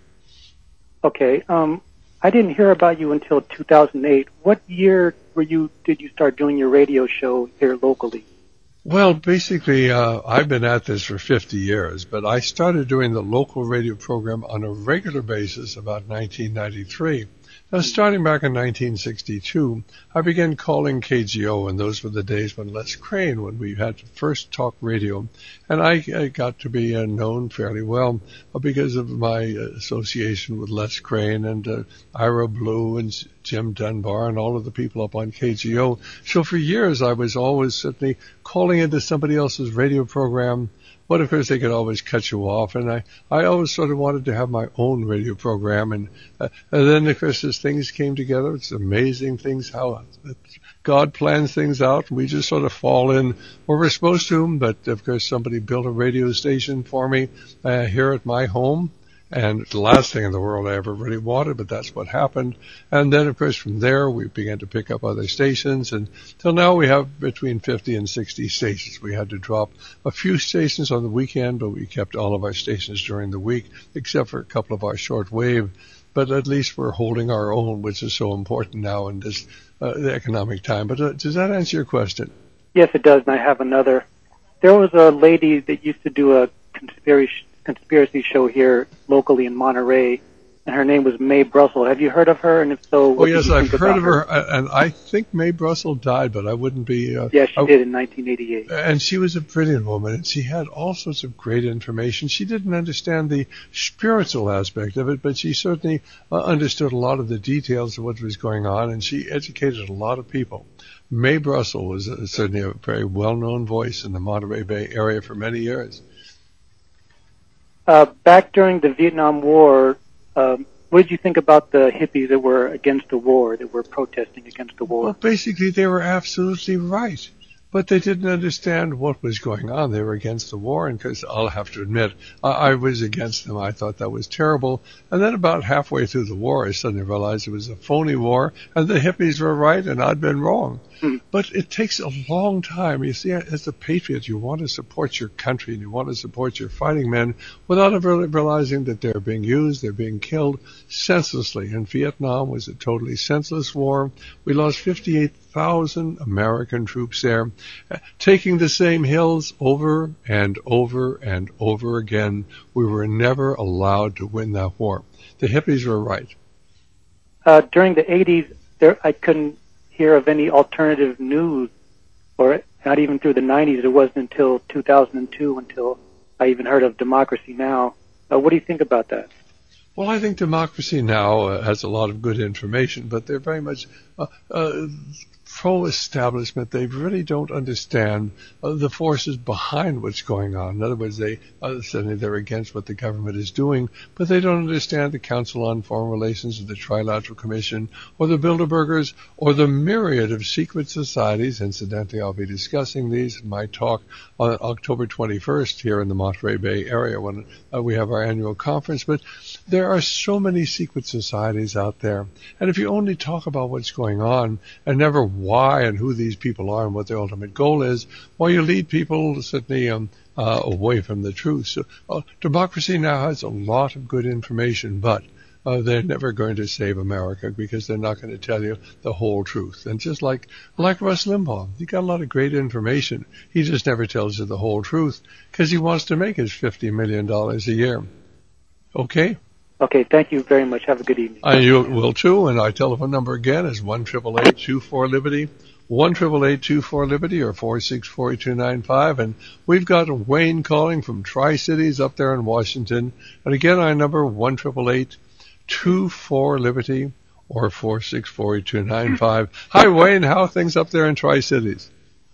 Okay. Um, I didn't hear about you until two thousand eight. What year were you? Did you start doing your radio show here locally? Well, basically, uh, I've been at this for fifty years, but I started doing the local radio program on a regular basis about nineteen ninety-three. Now, starting back in nineteen sixty-two, I began calling K G O, and those were the days when Les Crane, when we had first talk radio, and I, I got to be uh, known fairly well uh, because of my uh, association with Les Crane and uh, Ira Blue and Jim Dunbar and all of the people up on K G O. So for years, I was always certainly calling into somebody else's radio program. But of course, they could always cut you off, and I, I always sort of wanted to have my own radio program. And, uh, and then, of course, as things came together, it's amazing things how God plans things out. We just sort of fall in where we're supposed to. But of course, somebody built a radio station for me uh, here at my home. And the last thing in the world I ever really wanted, but that's what happened. And then, of course, from there, we began to pick up other stations. And till now, we have between fifty and sixty stations. We had to drop a few stations on the weekend, but we kept all of our stations during the week, except for a couple of our short wave. But at least we're holding our own, which is so important now in this uh, the economic time. But uh, does that answer your question? Yes, it does, and I have another. There was a lady that used to do a conspiracy conspiracy show here locally in Monterey, and her name was Mae Brussel. Have you heard of her? And if so, what Oh, do yes, you I've think heard about of her, and I think Mae Brussel died, but I wouldn't be... Uh, Yeah, she I, did in nineteen eighty-eight. And she was a brilliant woman, and she had all sorts of great information. She didn't understand the spiritual aspect of it, but she certainly uh, understood a lot of the details of what was going on, and she educated a lot of people. Mae Brussel was uh, certainly a very well-known voice in the Monterey Bay area for many years. Uh, back during the Vietnam War, um, what did you think about the hippies that were against the war, that were protesting against the war? Well, basically, they were absolutely right. but they didn't understand what was going on. They were against the war, and because I'll have to admit, I, I was against them. I thought that was terrible. And then about halfway through the war, I suddenly realized it was a phony war, and the hippies were right, and I'd been wrong. Hmm. But it takes a long time. You see, as a patriot, you want to support your country, and you want to support your fighting men without ever realizing that they're being used, they're being killed senselessly. And Vietnam was a totally senseless war. We lost fifty-eight thousand American troops there, taking the same hills over and over and over again. We were never allowed to win that war. The hippies were right. Uh, during the eighties, there I couldn't hear of any alternative news, or not even through the nineties. It wasn't until two thousand two until I even heard of Democracy Now! Uh, what do you think about that? Well, I think Democracy Now! Uh, has a lot of good information, but they're very much uh, uh, pro-establishment. They really don't understand uh, the forces behind what's going on. In other words, they uh, certainly they're against what the government is doing, but they don't understand the Council on Foreign Relations, or the Trilateral Commission, or the Bilderbergers, or the myriad of secret societies. Incidentally, I'll be discussing these in my talk on October twenty-first here in the Monterey Bay area when uh, we have our annual conference. But there are so many secret societies out there, and if you only talk about what's going on and never why and who these people are and what their ultimate goal is, well, you lead people certainly um, uh, away from the truth. So uh, Democracy Now! Has a lot of good information, but uh, they're never going to save America because they're not going to tell you the whole truth. And just like like Rush Limbaugh, he got a lot of great information. He just never tells you the whole truth because he wants to make his fifty million dollars a year. Okay? Okay, thank you very much. Have a good evening. I you will too, and our telephone number again is one eight eight eight, two four, Liberty, one eight eight eight, two four, Liberty, or four six four, two nine five. And we've got Wayne calling from Tri-Cities up there in Washington. And again, our number, one eight eight eight, two four, Liberty, or four six four, two nine five. Hi, Wayne. How are things up there in Tri-Cities?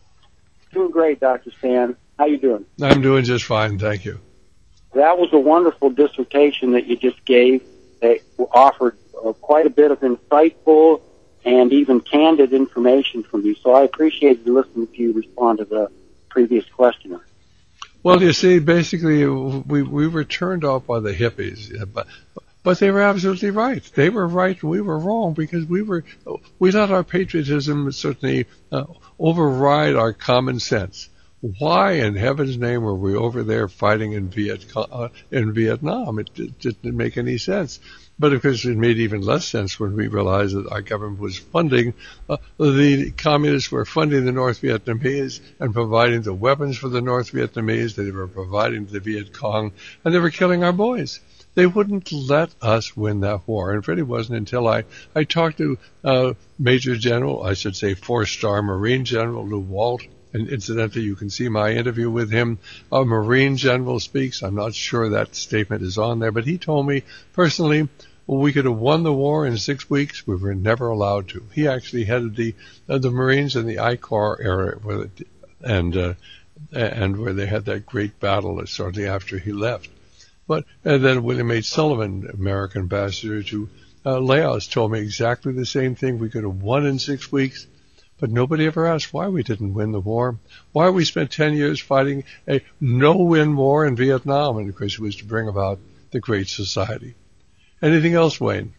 Doing great, Doctor Stan. How you doing? I'm doing just fine, thank you. That was a wonderful dissertation that you just gave. It offered uh, quite a bit of insightful and even candid information from you. So I appreciated listening to you respond to the previous questioner. Well, you see, basically, we we were turned off by the hippies, but but they were absolutely right. They were right, and we were wrong because we were we let our patriotism certainly uh, override our common sense. Why in heaven's name were we over there fighting in Viet uh, in Vietnam? It, it didn't make any sense. But of course, it made even less sense when we realized that our government was funding, uh, the communists were funding the North Vietnamese and providing the weapons for the North Vietnamese. They were providing the Viet Cong, and they were killing our boys. They wouldn't let us win that war. And it really wasn't until I, I talked to uh, Major General, I should say four-star Marine General Lew Walt. And incidentally, you can see my interview with him. A Marine general speaks. I'm not sure that statement is on there, but he told me personally, well, we could have won the war in six weeks. We were never allowed to. He actually headed the uh, the Marines in the I C O R era, where it, and uh, and where they had that great battle shortly after he left. But and then William H. Sullivan, American ambassador to uh, Laos, told me exactly the same thing. We could have won in six weeks. But nobody ever asked why we didn't win the war, why we spent ten years fighting a no-win war in Vietnam, and of course it was to bring about the Great Society. Anything else, Wayne?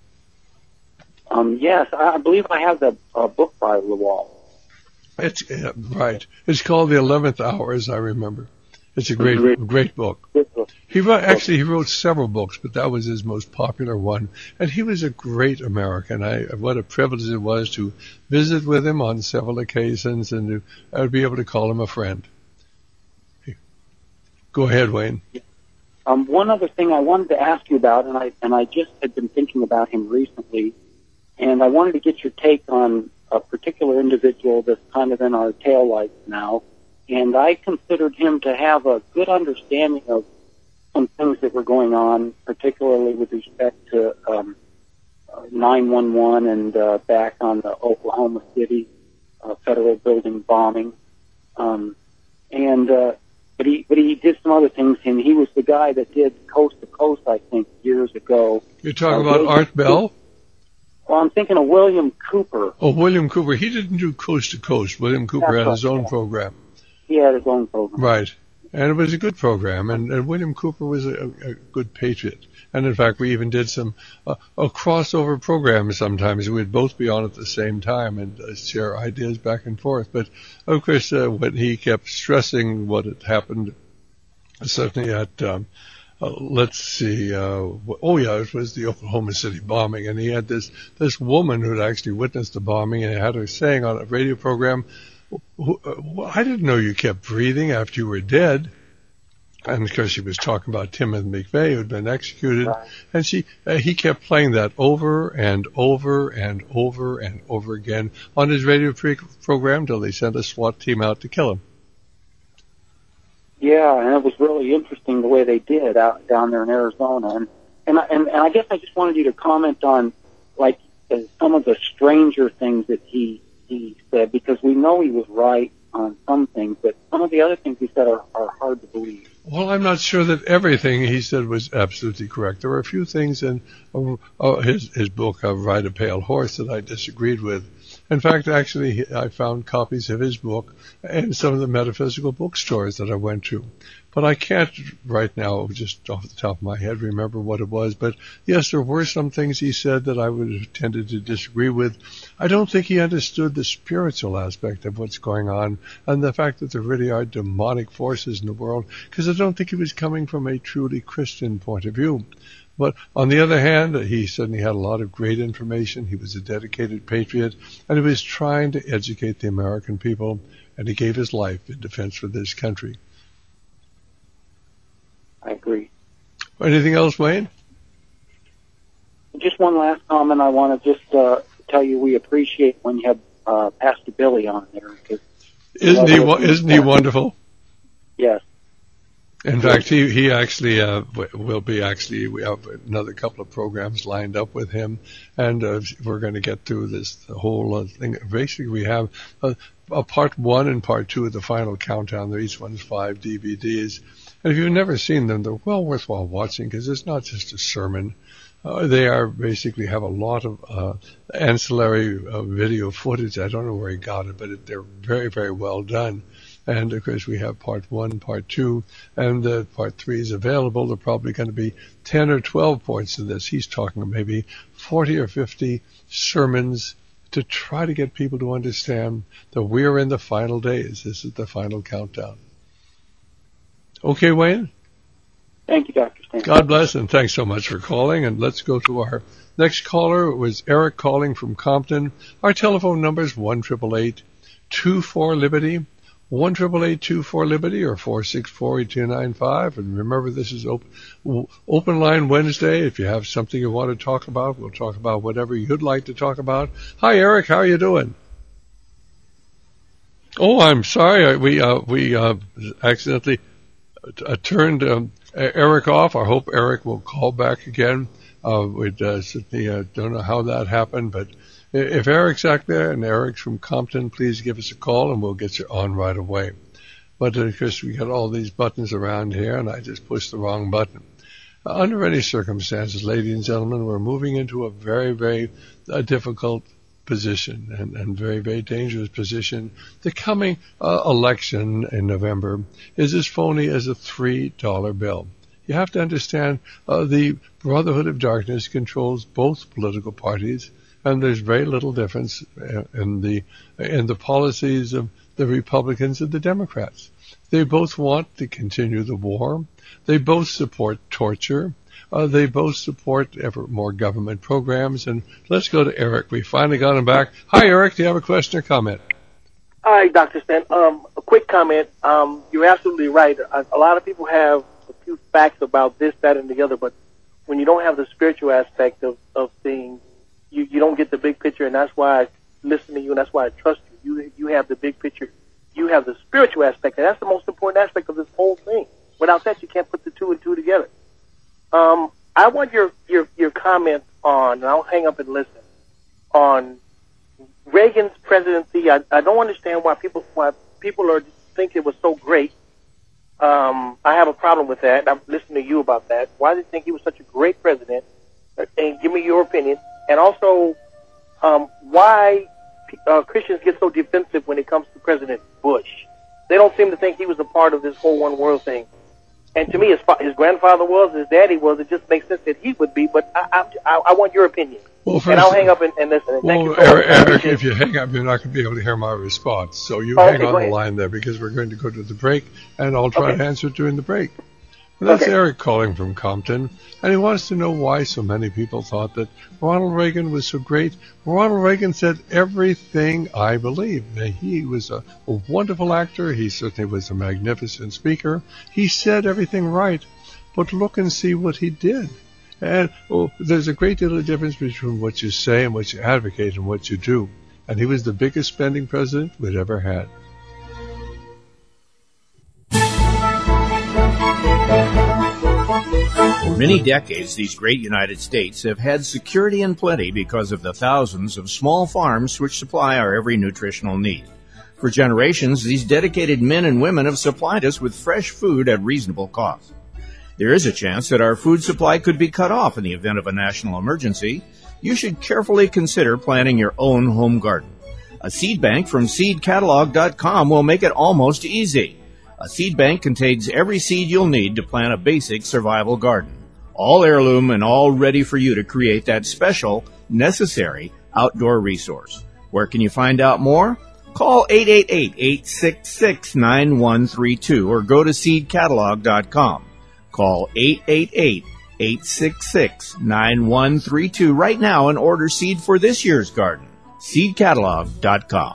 Um, yes, I believe I have the uh, book by Lew Walt. It's uh, right. It's called The Eleventh Hour, as I remember. It's a great, great, great book. He wrote, actually, he wrote several books, but that was his most popular one. And he was a great American. I, what a privilege it was to visit with him on several occasions and to uh, be able to call him a friend. Go ahead, Wayne. Um, one other thing I wanted to ask you about, and I and I just had been thinking about him recently, and I wanted to get your take on a particular individual that's kind of in our taillights now. And I considered him to have a good understanding of some things that were going on, particularly with respect to um, uh, nine one one and uh, back on the Oklahoma City uh, federal building bombing. Um, and uh, but he but he did some other things, and he was the guy that did Coast to Coast, I think, years ago. You're talking uh, about Art Bell? Well, I'm thinking of William Cooper. Oh, William Cooper. He didn't do Coast to Coast. William Cooper That's had his right, own yeah. program. He had his own program. Right. And it was a good program. And, and William Cooper was a, a good patriot. And in fact, we even did some uh, a crossover program sometimes. We'd both be on at the same time and uh, share ideas back and forth. But of course, uh, when he kept stressing what had happened, certainly at, um, uh, let's see, uh, oh yeah, it was the Oklahoma City bombing. And he had this, this woman who had actually witnessed the bombing and had her saying on a radio program, I didn't know you kept breathing after you were dead. And of course, she was talking about Timothy McVeigh, who had been executed, right. and she uh, he kept playing that over and over and over and over again on his radio pre- program till they sent a SWAT team out to kill him. Yeah, and it was really interesting the way they did out down there in Arizona, and and I, and, and I guess I just wanted you to comment on like uh, some of the stranger things that he he said, because we know he was right on some things, but some of the other things he said are, are hard to believe. Well, I'm not sure that everything he said was absolutely correct. There were a few things in uh, uh, his his book, uh, Ride a Pale Horse, that I disagreed with. In fact, actually, I found copies of his book in some of the metaphysical bookstores that I went to. But I can't right now, just off the top of my head, remember what it was. But yes, there were some things he said that I would have tended to disagree with. I don't think he understood the spiritual aspect of what's going on and the fact that there really are demonic forces in the world, because I don't think he was coming from a truly Christian point of view. But on the other hand, he certainly had a lot of great information. He was a dedicated patriot, and he was trying to educate the American people, and he gave his life in defense for this country. I agree. Anything else, Wayne? Just one last comment. I want to just uh, tell you we appreciate when you have uh, Pastor Billy on there. Isn't he? Isn't he wonderful? Yes. In fact, he he actually uh, will be actually. We have another couple of programs lined up with him, and uh, we're going to get through this the whole uh, thing. Basically, we have a, a part one and part two of the final countdown. Each one's five D V Ds. And if you've never seen them, they're well worthwhile watching, because it's not just a sermon. Uh, they are basically have a lot of uh, ancillary uh, video footage. I don't know where he got it, but it, they're very, very well done. And of course, we have part one, part two, and uh, part three is available. There are probably going to be ten or twelve parts of this. He's talking maybe forty or fifty sermons to try to get people to understand that we are in the final days. This is the final countdown. Okay, Wayne? Thank you, Doctor Stan. God bless, and thanks so much for calling. And let's go to our next caller. It was Eric calling from Compton. Our telephone number is one eight eight eight, two four, Liberty, one eight eight eight, two four, Liberty, or four six four, eight two nine five. And remember, this is open, open line Wednesday. If you have something you want to talk about, we'll talk about whatever you'd like to talk about. Hi, Eric. How are you doing? Oh, I'm sorry. We, uh, we, uh, accidentally I turned um, Eric off. I hope Eric will call back again. Uh, we'd uh, certainly uh, don't know how that happened, but if Eric's out there and Eric's from Compton, please give us a call and we'll get you on right away. But of course, we got all these buttons around here, and I just pushed the wrong button. Uh, under any circumstances, ladies and gentlemen, we're moving into a very, very uh, difficult position and, and very, very dangerous position. The coming uh, election in November is as phony as a three dollar bill. You have to understand uh, the Brotherhood of Darkness controls both political parties, and there's very little difference in the in the policies of the Republicans and the Democrats. They both want to continue the war. They both support torture. Uh, they both support ever more government programs. And let's go to Eric. We finally got him back. Hi, Eric. Do you have a question or comment? Hi, Doctor Stan. Um, a quick comment. Um, you're absolutely right. A, a lot of people have a few facts about this, that, and the other, but when you don't have the spiritual aspect of, of things, you, you don't get the big picture, and that's why I listen to you, and that's why I trust you. You, you have the big picture. You have the spiritual aspect, and that's the most important aspect of this whole thing. Without that, you can't put the two and two together. Um, I want your, your, your comment on, and I'll hang up and listen, on Reagan's presidency. I, I don't understand why people, why people are think it was so great. Um, I have a problem with that. I'm listening to you about that. Why do you think he was such a great president? And give me your opinion. And also, um, why uh, Christians get so defensive when it comes to President Bush. They don't seem to think he was a part of this whole one world thing. And to me, his, fa- his grandfather was, his daddy was. It just makes sense that he would be. But I, I, I want your opinion. Well, first, and I'll hang up and, and listen. And well, thank you Eric, so Eric, if you hang up, you're not going to be able to hear my response. So you oh, hang okay, on the ahead. line there because we're going to go to the break, and I'll try okay. to answer during the break. Well, that's okay. Eric calling from Compton, and he wants to know why so many people thought that Ronald Reagan was so great. Ronald Reagan said everything I believe. He was a, a wonderful actor. He certainly was a magnificent speaker. He said everything right, but look and see what he did. And oh, there's a great deal of difference between what you say and what you advocate and what you do. And he was the biggest spending president we'd ever had. For many decades, these great United States have had security and plenty because of the thousands of small farms which supply our every nutritional need. For generations, these dedicated men and women have supplied us with fresh food at reasonable cost. There is a chance that our food supply could be cut off in the event of a national emergency. You should carefully consider planting your own home garden. A seed bank from seed catalog dot com will make it almost easy. A seed bank contains every seed you'll need to plant a basic survival garden. All heirloom and all ready for you to create that special, necessary outdoor resource. Where can you find out more? Call eight eight eight, eight six six, nine one three two or go to seed catalog dot com. Call eight eight eight, eight six six, nine one three two right now and order seed for this year's garden. seed catalog dot com.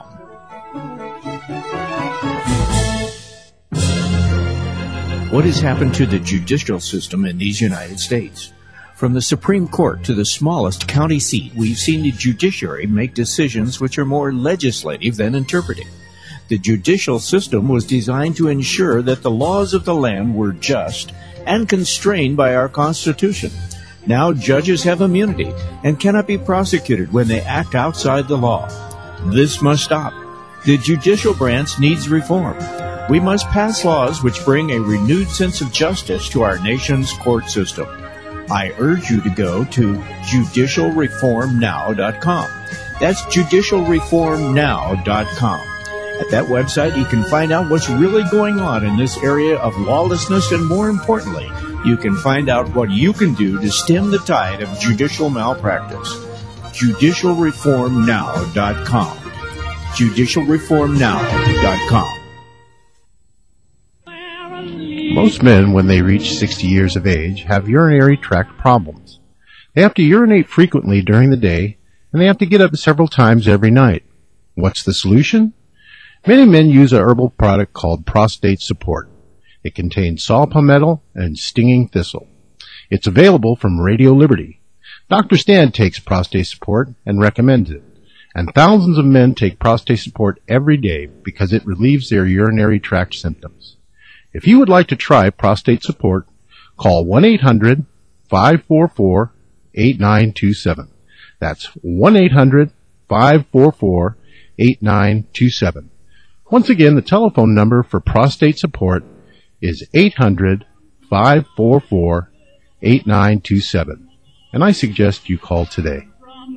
What has happened to the judicial system in these United States? From the Supreme Court to the smallest county seat, we've seen the judiciary make decisions which are more legislative than interpretive. The judicial system was designed to ensure that the laws of the land were just and constrained by our Constitution. Now judges have immunity and cannot be prosecuted when they act outside the law. This must stop. The judicial branch needs reform. We must pass laws which bring a renewed sense of justice to our nation's court system. I urge you to go to judicial reform now dot com. That's judicial reform now dot com. At that website, you can find out what's really going on in this area of lawlessness, and more importantly, you can find out what you can do to stem the tide of judicial malpractice. judicial reform now dot com. judicial reform now dot com. Most men, when they reach sixty years of age, have urinary tract problems. They have to urinate frequently during the day, and they have to get up several times every night. What's the solution? Many men use a herbal product called Prostate Support. It contains saw palmetto and stinging thistle. It's available from Radio Liberty. Doctor Stan takes Prostate Support and recommends it. And thousands of men take Prostate Support every day because it relieves their urinary tract symptoms. If you would like to try Prostate Support, call one eight hundred, five four four, eight nine two seven. That's one eight hundred, five four four, eight nine two seven. Once again, the telephone number for Prostate Support is eight hundred, five four four, eight nine two seven. And I suggest you call today.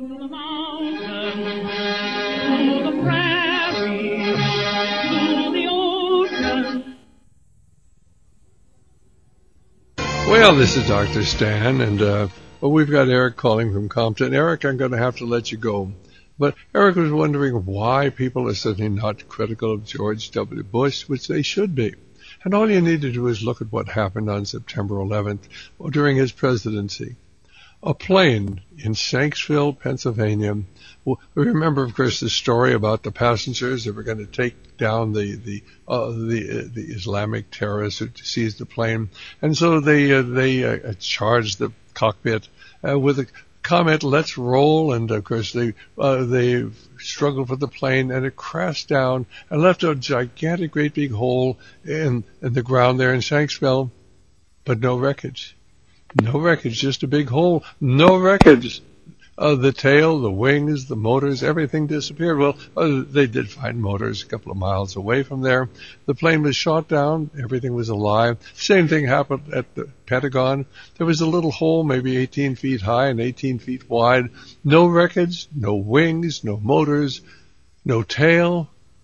Well, this is Doctor Stan, and uh, well, we've got Eric calling from Compton. Eric, I'm going to have to let you go. But Eric was wondering why people are certainly not critical of George W. Bush, which they should be. And all you need to do is look at what happened on September eleventh during his presidency. A plane in Shanksville, Pennsylvania. Well, remember, of course, the story about the passengers that were going to take down the the uh, the, uh, the Islamic terrorists who seized the plane, and so they uh, they uh, charged the cockpit uh, with a comment, "Let's roll," and of course they uh, they struggled for the plane, and it crashed down and left a gigantic, great big hole in in the ground there in Shanksville, but no wreckage. No wreckage, just a big hole. No wreckage. Uh, the tail, the wings, the motors, everything disappeared. Well, uh, they did find motors a couple of miles away from there. The plane was shot down. Everything was alive. Same thing happened at the Pentagon. There was a little hole, maybe eighteen feet high and eighteen feet wide. No wreckage, no wings, no motors, no tail.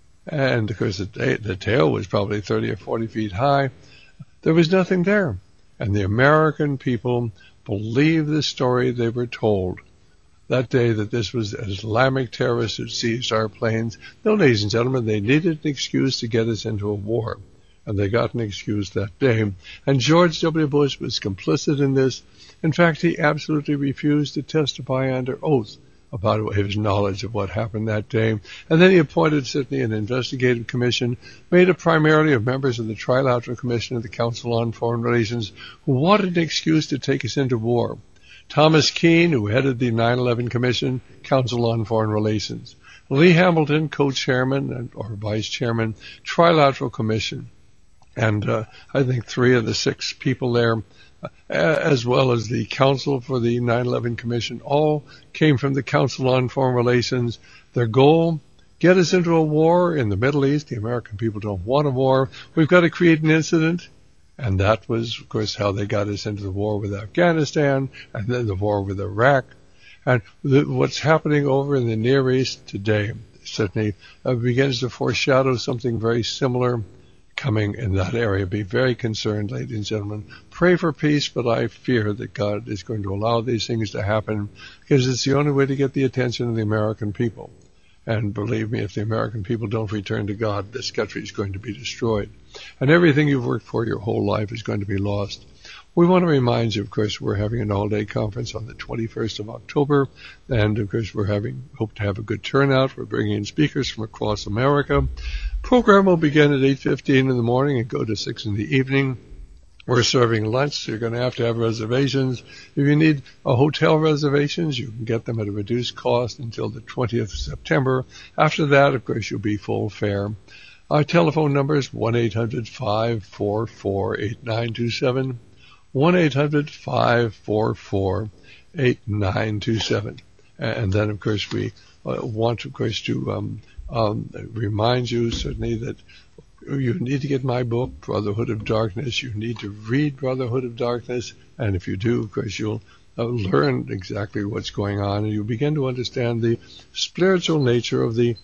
And of course, the, the tail was probably thirty or forty feet high. There was nothing there. And the American people believed the story they were told that day, that this was Islamic terrorists who seized our planes. No, ladies and gentlemen, they needed an excuse to get us into a war. And they got an excuse that day. And George W. Bush was complicit in this. In fact, he absolutely refused to testify under oath about his knowledge of what happened that day. And then he appointed certainly an investigative commission made up primarily of members of the Trilateral Commission of the Council on Foreign Relations who wanted an excuse to take us into war. Thomas Keane, who headed the nine eleven Commission, Council on Foreign Relations. Lee Hamilton, co-chairman or vice chairman, Trilateral Commission. And uh, I think three of the six people there, uh, as well as the counsel for the nine eleven Commission, all came from the Council on Foreign Relations. Their goal, get us into a war in the Middle East. The American people don't want a war. We've got to create an incident. And that was, of course, how they got us into the war with Afghanistan and then the war with Iraq. And the, what's happening over in the Near East today certainly uh, begins to foreshadow something very similar coming in that area. Be very concerned, ladies and gentlemen. Pray for peace, but I fear that God is going to allow these things to happen because it's the only way to get the attention of the American people. And believe me, if the American people don't return to God, this country is going to be destroyed. And everything you've worked for your whole life is going to be lost. We want to remind you, of course, we're having an all-day conference on the twenty-first of October. And, of course, we're having, hope to have a good turnout. We're bringing in speakers from across America. Program will begin at eight fifteen in the morning and go to six in the evening. We're serving lunch, so you're going to have to have reservations. If you need a hotel reservations, you can get them at a reduced cost until the twentieth of September. After that, of course, you'll be full fare. Our telephone number is one eight hundred five four four eight nine two seven, one eight hundred five four four eight nine two seven. And then, of course, we uh, want, of course, to um, um, remind you certainly that you need to get my book, Brotherhood of Darkness. You need to read Brotherhood of Darkness. And if you do, of course, you'll uh, learn exactly what's going on. And you'll begin to understand the spiritual nature of the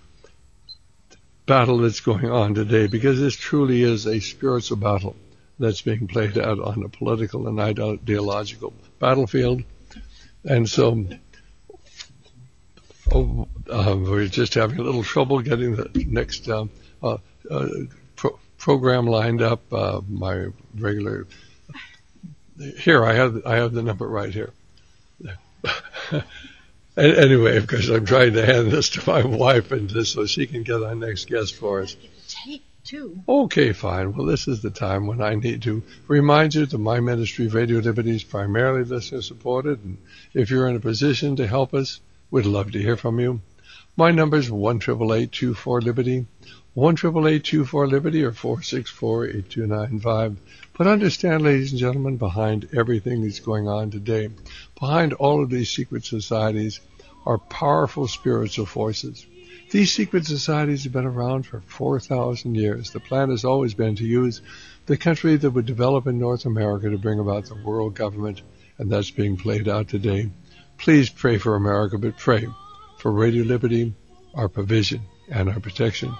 battle that's going on today. Because this truly is a spiritual battle that's being played out on a political and ideological battlefield. And so oh, uh, we're just having a little trouble getting the next um, uh, uh, Pro- program lined up. Uh, my regular here, I have I have the number right here. Anyway, of course, I'm trying to hand this to my wife, and this so she can get our next guest for us. Take two. Okay, fine. Well, this is the time when I need to remind you that my ministry, Radio Liberty, is primarily listener supported, and if you're in a position to help us, we'd love to hear from you. My number is one eight eight eight, two four, Liberty. one eight eight eight, two four, Liberty or four six four, eight two nine five. But understand, ladies and gentlemen, behind everything that's going on today, behind all of these secret societies are powerful spiritual forces. These secret societies have been around for four thousand years. The plan has always been to use the country that would develop in North America to bring about the world government, and that's being played out today. Please pray for America, but pray for Radio Liberty, our provision, and our protection.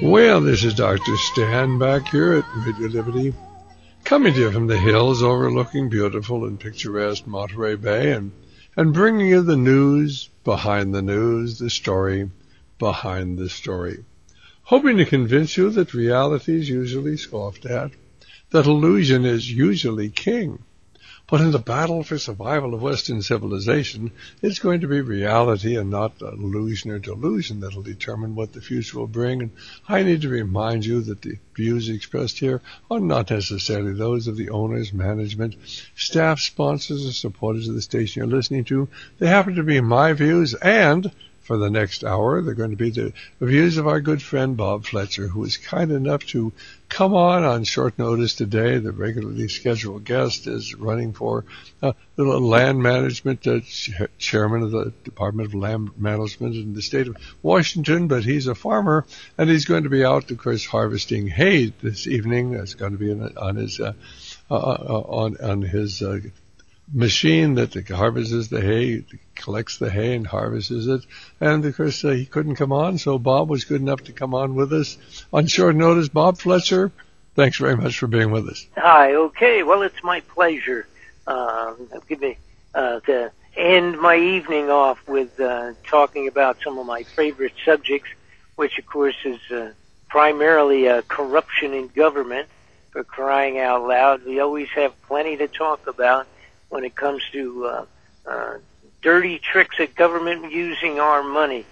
Well, this is Doctor Stan back here at Radio Liberty, coming to you from the hills overlooking beautiful and picturesque Monterey Bay, and, and bringing you the news behind the news, the story behind the story. Hoping to convince you that reality is usually scoffed at, that illusion is usually king. But in the battle for survival of Western civilization, it's going to be reality and not illusion or delusion that will determine what the future will bring. And I need to remind you that the views expressed here are not necessarily those of the owners, management, staff, sponsors, or supporters of the station you're listening to. They happen to be my views, and for the next hour, they're going to be the views of our good friend Bob Fletcher, who is kind enough to come on on short notice today. The regularly scheduled guest is running for uh, the land management uh, ch- chairman of the Department of Land Management in the state of Washington, but he's a farmer, and he's going to be out, of course, harvesting hay this evening. It's going to be in, on his uh, uh, on on his uh, machine that harvests the hay, collects the hay and harvests it. And of course, uh, he couldn't come on, so Bob was good enough to come on with us on short notice. Bob Fletcher, thanks very much for being with us. Hi, okay. Well, it's my pleasure uh, give me, uh, to end my evening off with uh, talking about some of my favorite subjects, which, of course, is uh, primarily uh, corruption in government, for crying out loud. We always have plenty to talk about when it comes to uh, uh, dirty tricks of government using our money.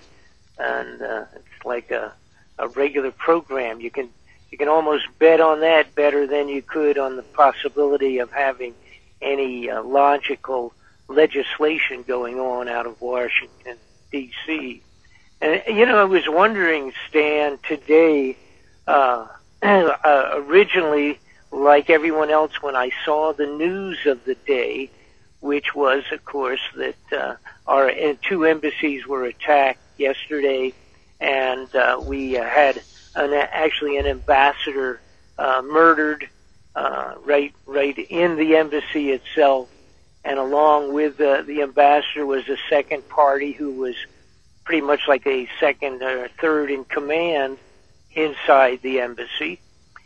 And uh, it's like a, a regular program. You can you can almost bet on that better than you could on the possibility of having any uh, logical legislation going on out of Washington, D C And, you know, I was wondering, Stan, today, uh, uh, originally, like everyone else, when I saw the news of the day, which was, of course, that uh, our uh, two embassies were attacked yesterday, and uh, we uh, had an, actually an ambassador uh, murdered uh, right right in the embassy itself, and along with uh, the ambassador was a second party who was pretty much like a second or third in command inside the embassy,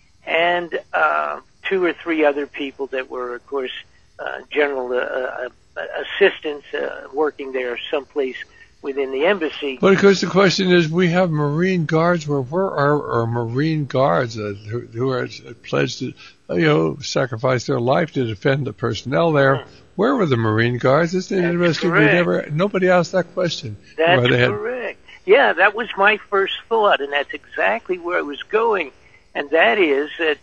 and uh, two or three other people that were, of course, uh, general uh, uh, assistants uh, working there someplace within the embassy. But of course, the question is, we have Marine Guards. Where where are our Marine Guards uh, who, who are pledged to, you know, sacrifice their life to defend the personnel there? Mm. Where were the Marine Guards? It's interesting. We never, nobody asked that question. That's correct. Yeah, that was my first thought, and that's exactly where I was going. And that is that,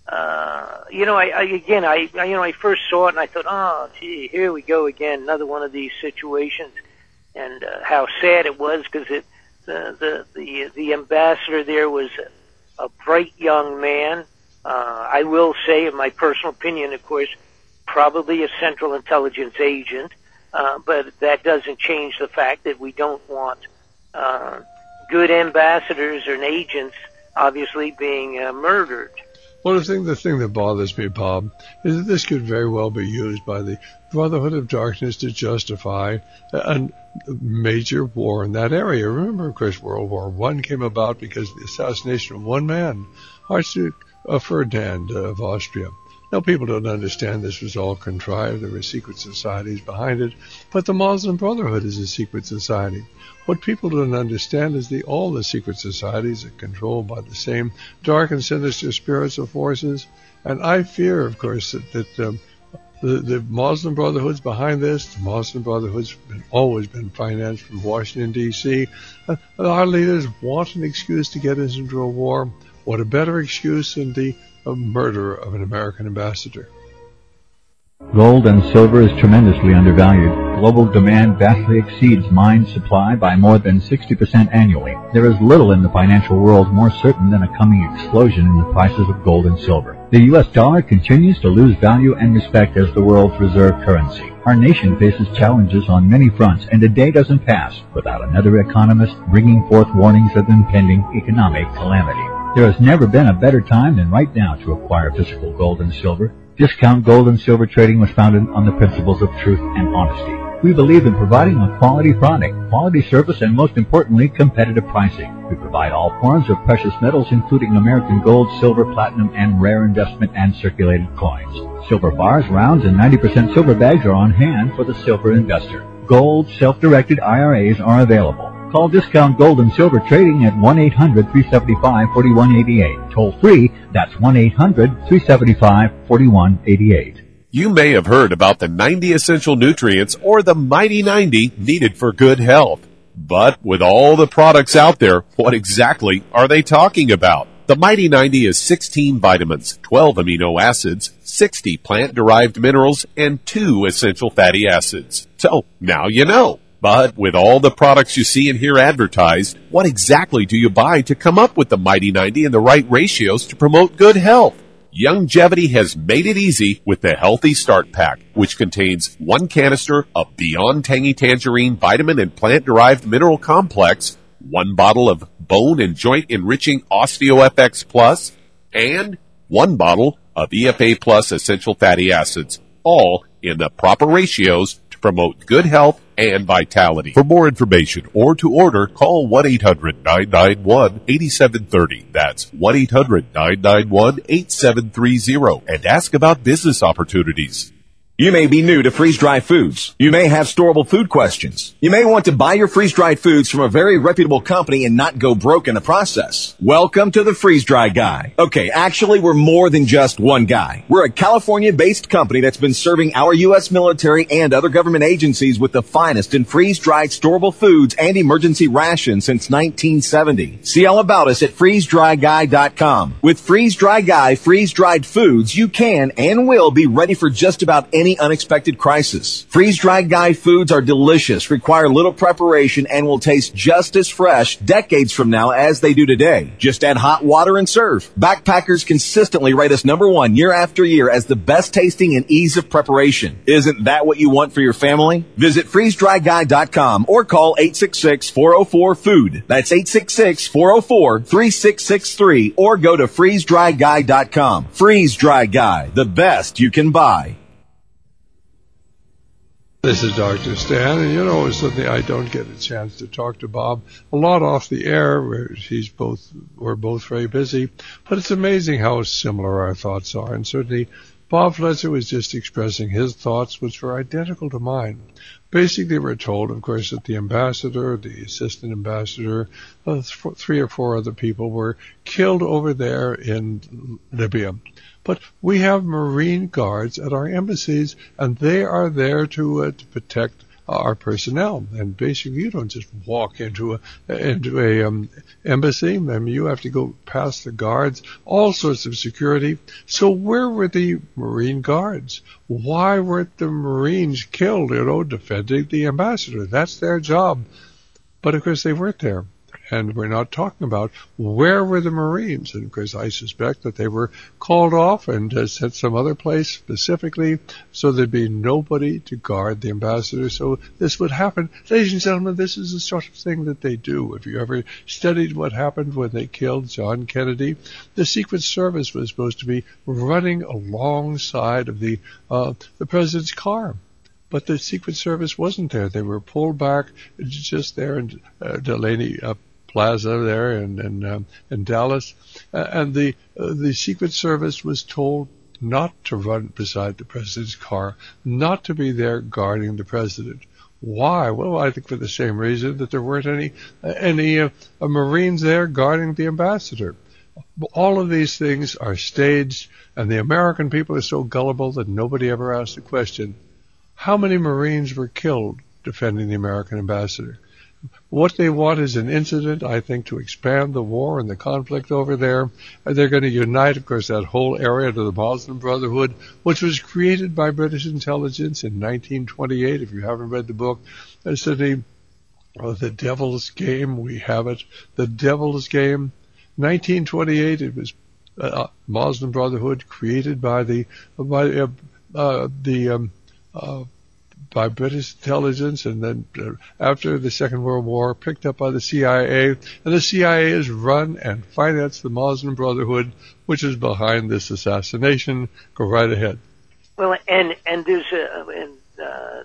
uh, you know, I, I again, I, I, you know, I first saw it and I thought, oh, gee, here we go again, another one of these situations, and uh, how sad it was because it, the, the, the, the ambassador there was a, a bright young man. Uh, I will say, in my personal opinion, of course, probably a Central Intelligence agent, uh, but that doesn't change the fact that we don't want uh, good ambassadors and agents obviously being uh, murdered. Well, the thing, the thing that bothers me, Bob, is that this could very well be used by the Brotherhood of Darkness to justify a major war in that area. Remember, of course, World War One came about because of the assassination of one man, Archduke Ferdinand of Austria. Now, people don't understand this was all contrived. There were secret societies behind it. But the Muslim Brotherhood is a secret society. What people don't understand is that all the secret societies are controlled by the same dark and sinister spirits or forces. And I fear, of course, that, that um, the, the Muslim Brotherhood's behind this. The Muslim Brotherhood's been, always been financed from Washington, D C Uh, our leaders want an excuse to get us into a war. What a better excuse than the a murder of an American ambassador. Gold and silver is tremendously undervalued. Global demand vastly exceeds mine supply by more than sixty percent annually. There is little in the financial world more certain than a coming explosion in the prices of gold and silver. The U S dollar continues to lose value and respect as the world's reserve currency. Our nation faces challenges on many fronts, and a day doesn't pass without another economist bringing forth warnings of impending economic calamity. There has never been a better time than right now to acquire physical gold and silver. Discount Gold and Silver Trading was founded on the principles of truth and honesty. We believe in providing a quality product, quality service, and most importantly, competitive pricing. We provide all forms of precious metals, including American gold, silver, platinum, and rare investment and circulated coins. Silver bars, rounds, and ninety percent silver bags are on hand for the silver investor. Gold, self-directed I R As are available. Call Discount Gold and Silver Trading at one eight hundred, three seven five, four one eight eight. Toll free, that's one eight hundred, three seven five, four one eight eight. You may have heard about the ninety essential nutrients or the Mighty ninety needed for good health. But with all the products out there, what exactly are they talking about? The Mighty ninety is sixteen vitamins, twelve amino acids, sixty plant-derived minerals, and two essential fatty acids. So, now you know. But with all the products you see and hear advertised, what exactly do you buy to come up with the Mighty ninety and the right ratios to promote good health? Youngevity has made it easy with the Healthy Start Pack, which contains one canister of Beyond Tangy Tangerine Vitamin and Plant-Derived Mineral Complex, one bottle of Bone and Joint Enriching OsteoFX Plus, and one bottle of E F A Plus Essential Fatty Acids, all in the proper ratios to promote good health and vitality. For more information or to order, call one eight hundred, nine nine one, eight seven three zero. That's one eight hundred, nine nine one, eight seven three zero and ask about business opportunities. You may be new to freeze-dried foods. You may have storable food questions. You may want to buy your freeze-dried foods from a very reputable company and not go broke in the process. Welcome to the Freeze-Dry Guy. Okay, actually, we're more than just one guy. We're a California-based company that's been serving our U S military and other government agencies with the finest in freeze-dried storable foods and emergency rations since nineteen seventy. See all about us at freeze dry guy dot com. With Freeze-Dry Guy freeze-dried foods, you can and will be ready for just about any unexpected crisis. Freeze-dried Guy foods are delicious, require little preparation, and will taste just as fresh decades from now as they do today. Just add hot water and serve. Backpackers consistently rate us number one year after year as the best tasting and ease of preparation. Isn't that what you want for your family? Visit freeze dry guy dot com or call eight six six, four oh four, food. That's eight six six, four oh four, three six six three or go to freeze dry guy dot com. Freeze-Dry Guy, the best you can buy. This is Doctor Stan, and you know, it's something I don't get a chance to talk to Bob a lot off the air, where he's both, we're both very busy, but it's amazing how similar our thoughts are, and certainly Bob Fletcher was just expressing his thoughts, which were identical to mine. Basically, we're told, of course, that the ambassador, the assistant ambassador, uh, th- three or four other people were killed over there in Libya. But we have Marine guards at our embassies, and they are there to, uh, to protect our personnel. And basically, you don't just walk into a into a um, embassy. I mean, you have to go past the guards, all sorts of security. So where were the Marine guards? Why weren't the Marines killed, you know, defending the ambassador? That's their job. But, of course, they weren't there. And we're not talking about where were the Marines. And, of course, I suspect that they were called off and uh, sent some other place specifically so there'd be nobody to guard the ambassador. So this would happen. Ladies and gentlemen, this is the sort of thing that they do. If you ever studied what happened when they killed John Kennedy, the Secret Service was supposed to be running alongside of the uh, the president's car. But the Secret Service wasn't there. They were pulled back just there in uh, Delaney uh, Plaza there in in, um, in Dallas, uh, and the uh, the Secret Service was told not to run beside the president's car, not to be there guarding the president. Why? Well, I think for the same reason that there weren't any uh, any uh, uh, Marines there guarding the ambassador. All of these things are staged, and the American people are so gullible that nobody ever asked the question: how many Marines were killed defending the American ambassador? What they want is an incident, I think, to expand the war and the conflict over there. And they're going to unite, of course, that whole area to the Muslim Brotherhood, which was created by British intelligence in nineteen twenty-eight. If you haven't read the book, it's the, oh, the Devil's Game. We have it. The Devil's Game. nineteen twenty-eight, it was uh, Muslim Brotherhood created by the, by uh, uh, the, um, uh, by British intelligence, and then uh, after the Second World War, picked up by the C I A, and the C I A has run and financed the Muslim Brotherhood, which is behind this assassination. Go right ahead. Well, and and there's a, and uh,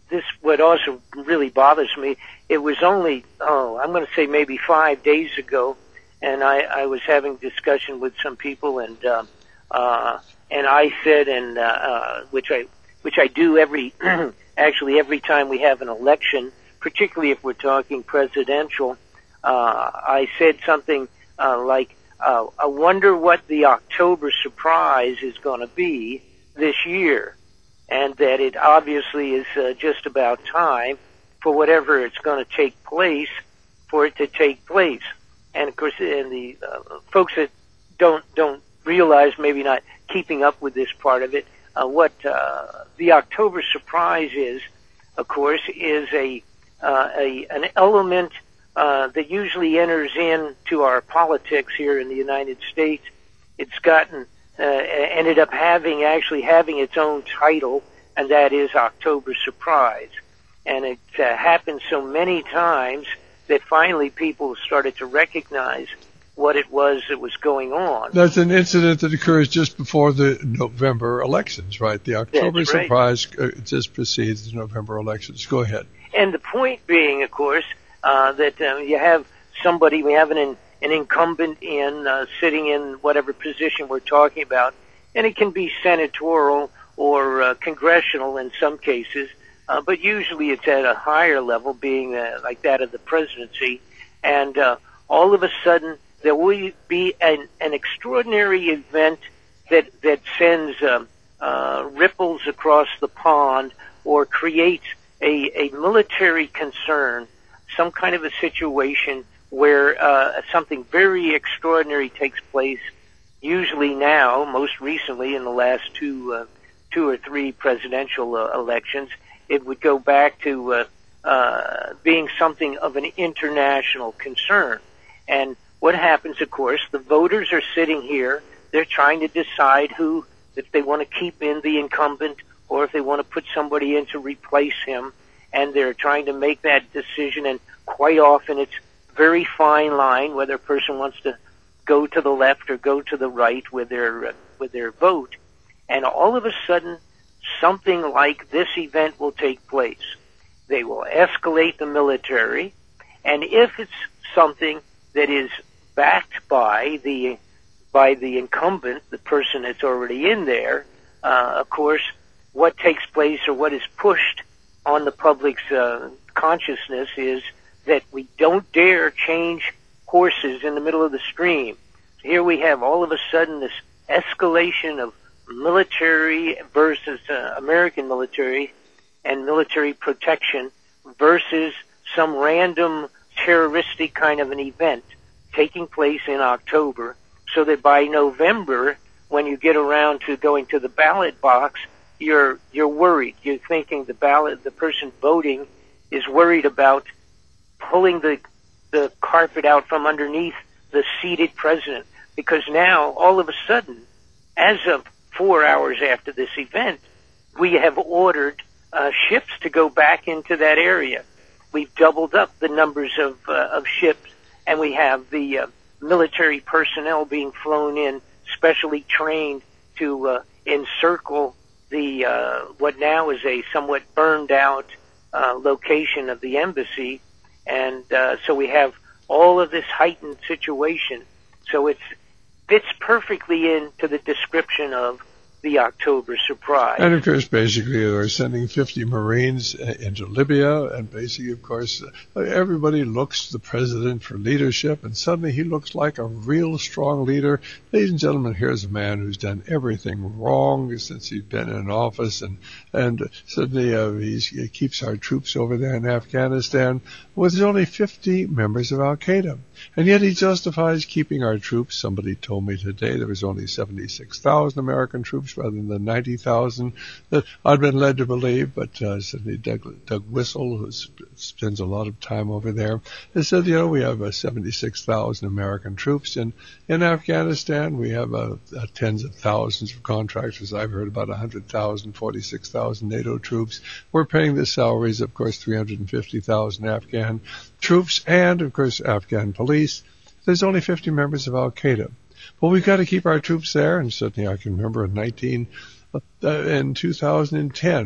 this, what also really bothers me, it was only, oh, I'm going to say maybe five days ago, and I, I was having discussion with some people, and um, uh, and I said, and uh, uh, which I which I do every actually every time we have an election, particularly if we're talking presidential. Uh, I said something uh, like, uh, "I wonder what the October surprise is going to be this year," and that it obviously is uh, just about time for whatever it's going to take place for it to take place. And of course, and the uh, folks that don't don't realize, maybe not keeping up with this part of it, uh, what uh, the October surprise is, of course, is a uh, a an element uh, that usually enters into our politics here in the United States. It's gotten uh, ended up having actually having its own title, and that is October surprise. And it uh, happened so many times that finally people started to recognize what it was that was going on. That's an incident that occurs just before the November elections, right? The October That's right. surprise uh, just precedes the November elections. Go ahead. And the point being, of course, uh, that uh, you have somebody, we have an, an incumbent in uh, sitting in whatever position we're talking about, and it can be senatorial or uh, congressional in some cases, uh, but usually it's at a higher level, being uh, like that of the presidency, and uh, all of a sudden there will be an, an extraordinary event that that sends um, uh, ripples across the pond or creates a, a military concern, some kind of a situation where uh, something very extraordinary takes place. Usually now, most recently in the last two uh, two or three presidential uh, elections, it would go back to uh, uh, being something of an international concern. And what happens, of course, the voters are sitting here, they're trying to decide who, if they want to keep in the incumbent or if they want to put somebody in to replace him, and they're trying to make that decision, and quite often it's very fine line whether a person wants to go to the left or go to the right with their uh, with their vote. And all of a sudden, something like this event will take place. They will escalate the military, and if it's something that is backed by the by the incumbent, the person that's already in there, uh, of course, what takes place or what is pushed on the public's uh, consciousness is that we don't dare change horses in the middle of the stream. Here we have all of a sudden this escalation of military versus uh, American military and military protection versus some random terroristic kind of an event taking place in October, so that by November, when you get around to going to the ballot box, you're you're worried. You're thinking the ballot, the person voting is worried about pulling the the carpet out from underneath the seated president, because now all of a sudden, as of four hours after this event, we have ordered uh, ships to go back into that area. We've doubled up the numbers of uh, of ships, and we have the uh, military personnel being flown in, specially trained to uh, encircle the uh, what now is a somewhat burned out uh, location of the embassy, and uh, so we have all of this heightened situation. So it fits perfectly into the description of the October surprise. And of course, basically, they're sending fifty Marines into Libya, and basically, of course, everybody looks to the president for leadership, and suddenly he looks like a real strong leader. Ladies and gentlemen, here's a man who's done everything wrong since he's been in office, and and suddenly uh, he's, he keeps our troops over there in Afghanistan with only fifty members of Al Qaeda. And yet he justifies keeping our troops. Somebody told me today there was only seventy-six thousand American troops rather than the ninety thousand that I'd been led to believe. But uh, certainly Doug, Doug Whistle, who spends a lot of time over there, has said, you know, we have uh, seventy-six thousand American troops in, in Afghanistan. We have uh, uh, tens of thousands of contractors. I've heard about one hundred thousand, forty-six thousand NATO troops. We're paying the salaries, of course, three hundred fifty thousand Afghan troops and, of course, Afghan police. There's only fifty members of Al Qaeda. But we've got to keep our troops there, and certainly I can remember in nineteen uh, in two thousand ten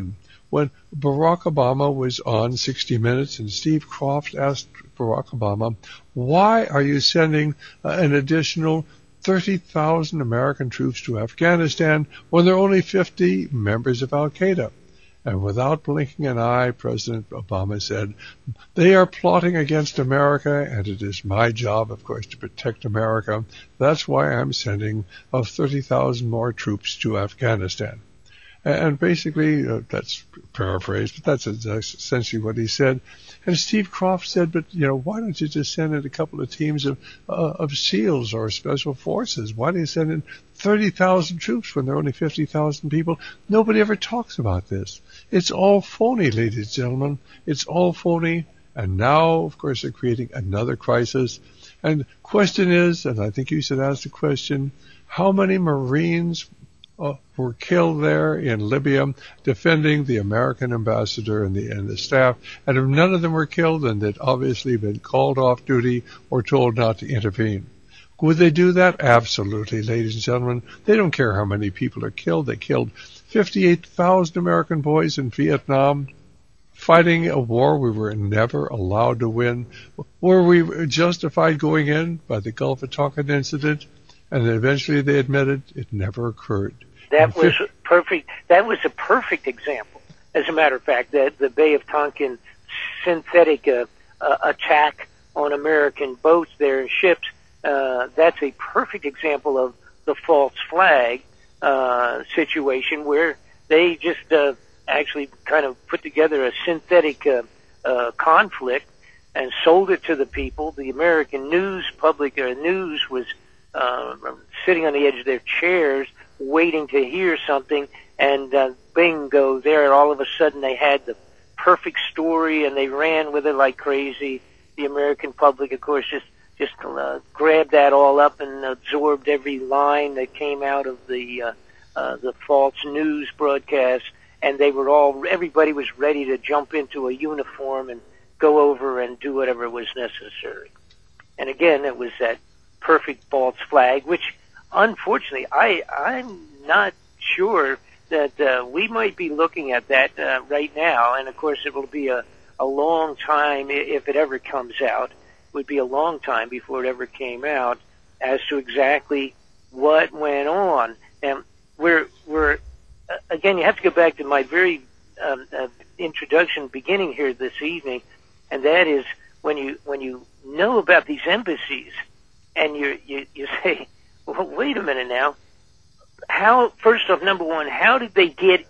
when Barack Obama was on sixty minutes and Steve Kroft asked Barack Obama, why are you sending uh, an additional thirty thousand American troops to Afghanistan when there are only fifty members of Al-Qaeda? And without blinking an eye, President Obama said, they are plotting against America, and it is my job, of course, to protect America. That's why I'm sending uh, thirty thousand more troops to Afghanistan. And basically, uh, that's paraphrased, but that's essentially what he said. And Steve Kroft said, but, you know, why don't you just send in a couple of teams of uh, of SEALs or special forces? Why do you send in thirty thousand troops when there are only fifty thousand people? Nobody ever talks about this. It's all phony, ladies and gentlemen. It's all phony. And now, of course, they're creating another crisis. And the question is, and I think you should ask the question, how many Marines Uh, were killed there in Libya defending the American ambassador and the and the staff, and if none of them were killed, then they'd obviously been called off duty or told not to intervene. Would they do that? Absolutely, ladies and gentlemen. They don't care how many people are killed. They killed fifty-eight thousand American boys in Vietnam, fighting a war we were never allowed to win. Were we justified going in by the Gulf of Tonkin incident? And eventually they admitted it never occurred. That was perfect. That was a perfect example. As a matter of fact, that the Bay of Tonkin synthetic uh, uh, attack on American boats there and ships, uh, that's a perfect example of the false flag uh, situation where they just uh, actually kind of put together a synthetic uh, uh, conflict and sold it to the people. The American news, public uh, news was uh, sitting on the edge of their chairs waiting to hear something, and uh, bingo, there all of a sudden they had the perfect story and they ran with it like crazy. The American public, of course, just just uh, grabbed that all up and absorbed every line that came out of the uh, uh, the false news broadcast, and they were all, everybody was ready to jump into a uniform and go over and do whatever was necessary. And again, it was that perfect false flag, which unfortunately, I, I'm not sure that uh, we might be looking at that uh, right now. And of course, it will be a, a long time if it ever comes out. It would be a long time before it ever came out as to exactly what went on. And we're, we're uh, again, you have to go back to my very um, uh, introduction beginning here this evening, and that is when you when you know about these embassies, and you you, you say, well, wait a minute now. How, first off, number one, how did they get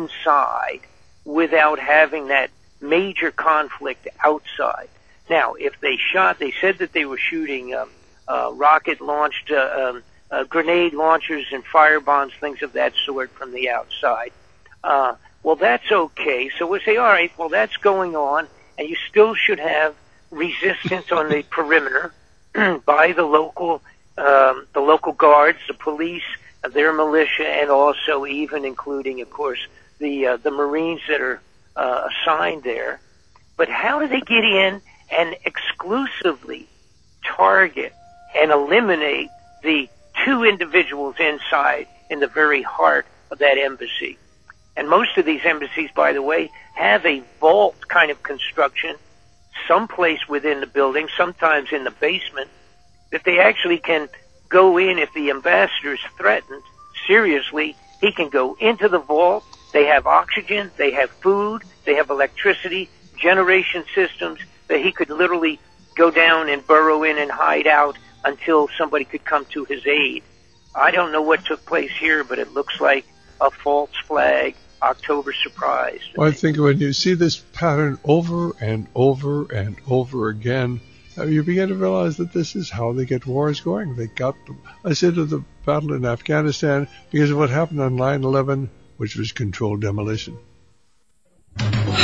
inside without having that major conflict outside? Now, if they shot, they said that they were shooting um, uh, rocket-launched uh, um, uh, grenade launchers and fire bombs, things of that sort from the outside. Uh, well, that's okay. So we'll say, all right, well, that's going on, and you still should have resistance on the perimeter by the local Um, the local guards, the police, uh, their militia, and also even including, of course, the uh, the Marines that are uh, assigned there. But how do they get in and exclusively target and eliminate the two individuals inside in the very heart of that embassy? And most of these embassies, by the way, have a vault kind of construction someplace within the building, sometimes in the basement, that they actually can go in if the ambassador is threatened seriously. He can go into the vault. They have oxygen, they have food, they have electricity, generation systems, that he could literally go down and burrow in and hide out until somebody could come to his aid. I don't know what took place here, but it looks like a false flag October surprise. Well, I think when you see this pattern over and over and over again, you begin to realize that this is how they get wars going. They got us into the battle in Afghanistan because of what happened on nine eleven, which was controlled demolition.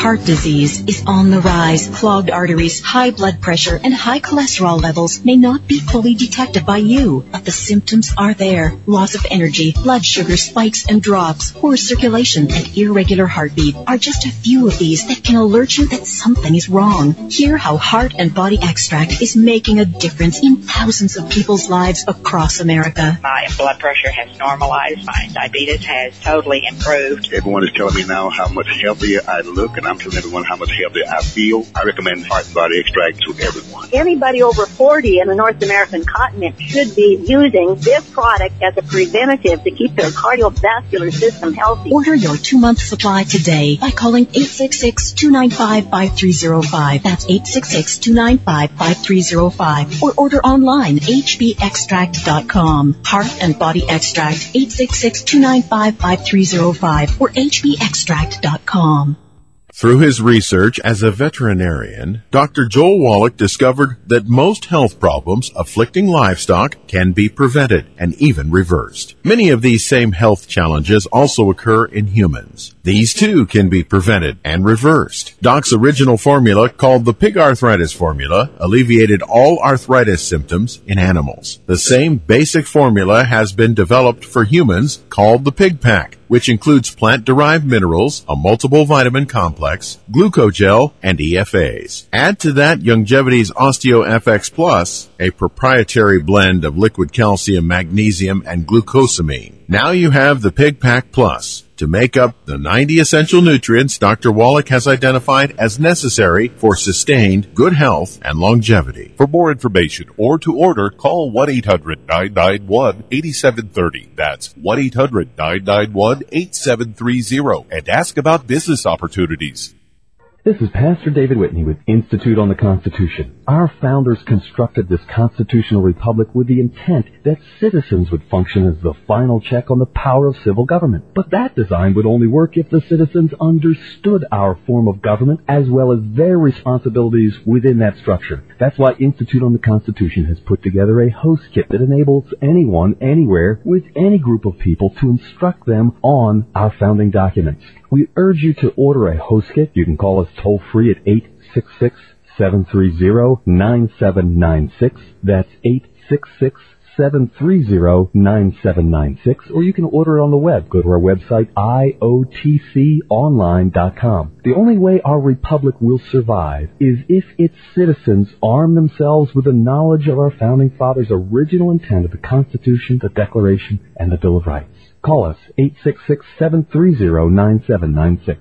Heart disease is on the rise. Clogged arteries, high blood pressure, and high cholesterol levels may not be fully detected by you, but the symptoms are there. Loss of energy, blood sugar spikes and drops, poor circulation, and irregular heartbeat are just a few of these that can alert you that something is wrong. Hear how Heart and Body Extract is making a difference in thousands of people's lives across America. My blood pressure has normalized. My diabetes has totally improved. Everyone is telling me now how much healthier I look, and I'm telling everyone how much healthier I feel. I recommend Heart and Body Extract to everyone. Anybody over forty in the North American continent should be using this product as a preventative to keep their cardiovascular system healthy. Order your two-month supply today by calling eight six six, two nine five, five three zero five. That's eight six six, two nine five, five three zero five. Or order online, h b extract dot com. Heart and Body Extract, eight six six, two nine five, five three zero five or h b extract dot com. Through his research as a veterinarian, Doctor Joel Wallach discovered that most health problems afflicting livestock can be prevented and even reversed. Many of these same health challenges also occur in humans. These too can be prevented and reversed. Doc's original formula, called the Pig Arthritis Formula, alleviated all arthritis symptoms in animals. The same basic formula has been developed for humans, called the Pig Pack, which includes plant-derived minerals, a multiple vitamin complex, glucogel, and E F As. Add to that Youngevity's OsteoFX Plus, a proprietary blend of liquid calcium, magnesium, and glucosamine. Now you have the Pig Pack Plus to make up the ninety essential nutrients Doctor Wallach has identified as necessary for sustained good health and longevity. For more information or to order, call one eight hundred, nine nine one, eight seven three zero. That's one eight hundred, nine nine one, eight seven three zero and ask about business opportunities. This is Pastor David Whitney with Institute on the Constitution. Our founders constructed this constitutional republic with the intent that citizens would function as the final check on the power of civil government. But that design would only work if the citizens understood our form of government as well as their responsibilities within that structure. That's why Institute on the Constitution has put together a host kit that enables anyone, anywhere, with any group of people to instruct them on our founding documents. We urge you to order a host kit. You can call us toll free at eight six six, seven three zero, nine seven nine six. That's eight six six, seven three zero, nine seven nine six. Or you can order it on the web. Go to our website, I O T C online dot com. The only way our republic will survive is if its citizens arm themselves with the knowledge of our founding fathers' original intent of the Constitution, the Declaration, and the Bill of Rights. Call us, eight six six, seven three zero, nine seven nine six.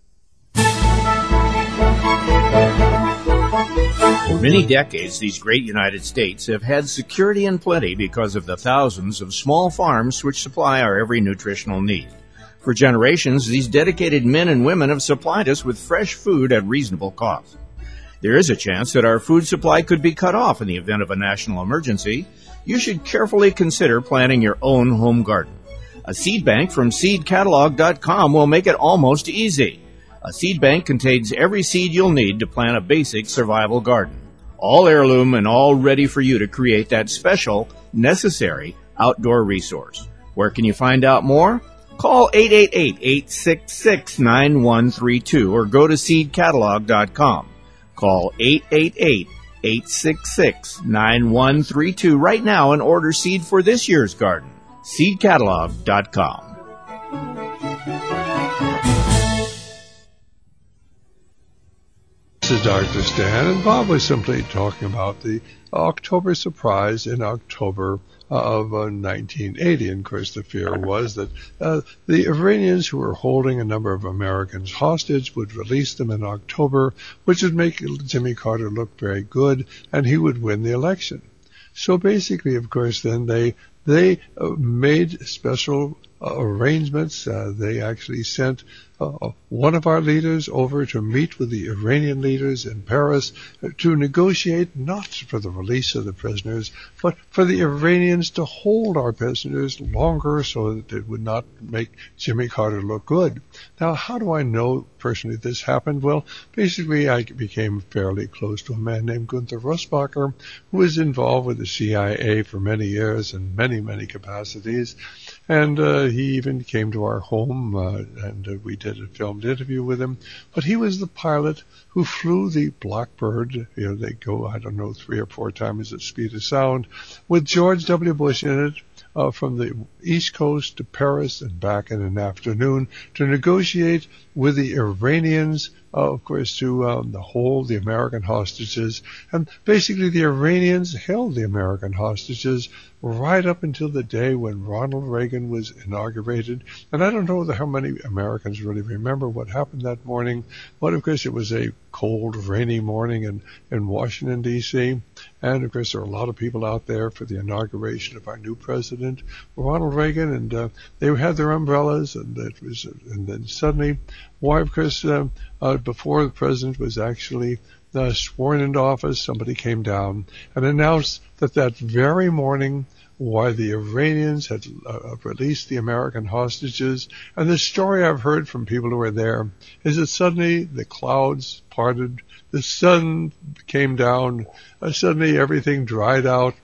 For many decades, these great United States have had security and plenty because of the thousands of small farms which supply our every nutritional need. For generations, these dedicated men and women have supplied us with fresh food at reasonable cost. There is a chance that our food supply could be cut off in the event of a national emergency. You should carefully consider planting your own home garden. A seed bank from seed catalog dot com will make it almost easy. A seed bank contains every seed you'll need to plant a basic survival garden. All heirloom and all ready for you to create that special, necessary outdoor resource. Where can you find out more? Call eight eight eight, eight six six, nine one three two or go to seed catalog dot com. Call eight eight eight, eight six six, nine one three two right now and order seed for this year's garden. seed catalog dot com. This is Doctor Stan, and Bob was simply talking about the October surprise in October of uh, nineteen eighty. And of course, the fear was that uh, the Iranians who were holding a number of Americans hostage would release them in October, which would make Jimmy Carter look very good, and he would win the election. So basically, of course, then they they uh, made special uh, arrangements. Uh, they actually sent uh, one of our leaders over to meet with the Iranian leaders in Paris uh, to negotiate not for the release of the prisoners, but for the Iranians to hold our prisoners longer so that it would not make Jimmy Carter look good. Now, how do I know personally this happened? Well, basically, I became fairly close to a man named Gunther Rosbacher, who was involved with the C I A for many years in many, many capacities. And uh, he even came to our home, uh, and uh, we did a filmed interview with him. But he was the pilot who flew the Blackbird. You know, they go, I don't know, three or four times the speed of sound, with George W. Bush in it, uh, from the East Coast to Paris and back in an afternoon to negotiate with the Iranians, uh, of course, to um, hold the American hostages. And basically the Iranians held the American hostages right up until the day when Ronald Reagan was inaugurated. And I don't know how many Americans really remember what happened that morning, but of course it was a cold, rainy morning in, in Washington, D C And of course there are a lot of people out there for the inauguration of our new president, Ronald Reagan, and uh, they had their umbrellas, and it was, and then suddenly, why, of course, uh, uh, before the president was actually uh, sworn into office, somebody came down and announced that that very morning, why the Iranians had uh, released the American hostages. And the story I've heard from people who were there is that suddenly the clouds parted, the sun came down, uh, suddenly everything dried out,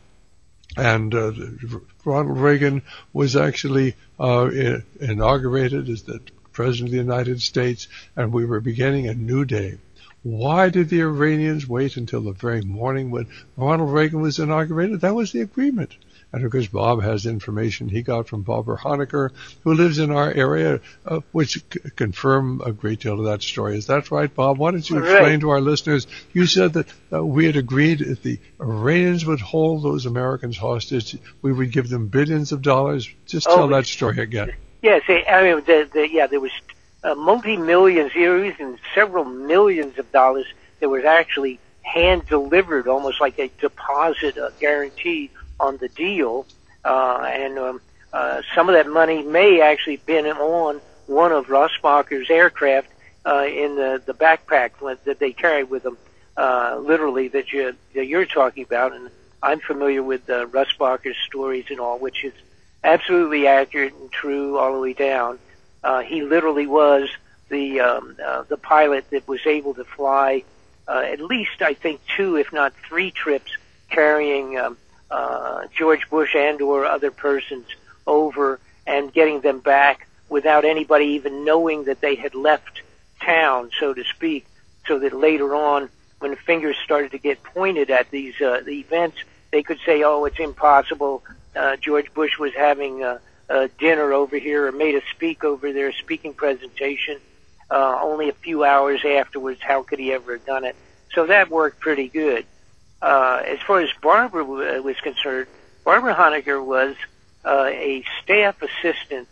and uh, Ronald Reagan was actually uh, in, inaugurated as the President of the United States, and we were beginning a new day. Why did the Iranians wait until the very morning when Ronald Reagan was inaugurated? That was the agreement. And of course, Bob has information he got from Barbara Honecker, who lives in our area, uh, which c- confirm a great deal of that story. Is that right, Bob? Why don't you explain right. to our listeners? You said that uh, we had agreed if the Iranians would hold those Americans hostage, we would give them billions of dollars. Just tell oh, that story again. Yes, I mean, the, the, yeah, there was uh, multi-millions, even several millions of dollars that was actually hand-delivered, almost like a deposit, a guarantee on the deal, uh, and um, uh, some of that money may actually have been on one of Rossbacher's aircraft uh, in the, the backpack that they carried with them, uh, literally, that, you, that you're talking about. And I'm familiar with uh, Rossbacher's stories and all, which is absolutely accurate and true all the way down. Uh, he literally was the um, uh, the pilot that was able to fly uh, at least, I think, two, if not three trips carrying um, Uh, George Bush and or other persons over and getting them back without anybody even knowing that they had left town, so to speak, so that later on, when fingers started to get pointed at these uh, the events, they could say, oh, it's impossible. Uh, George Bush was having a, a dinner over here or made a speak over there, speaking presentation uh, only a few hours afterwards. How could he ever have done it? So that worked pretty good. Uh, as far as Barbara w- was concerned, Barbara Honecker was uh, a staff assistant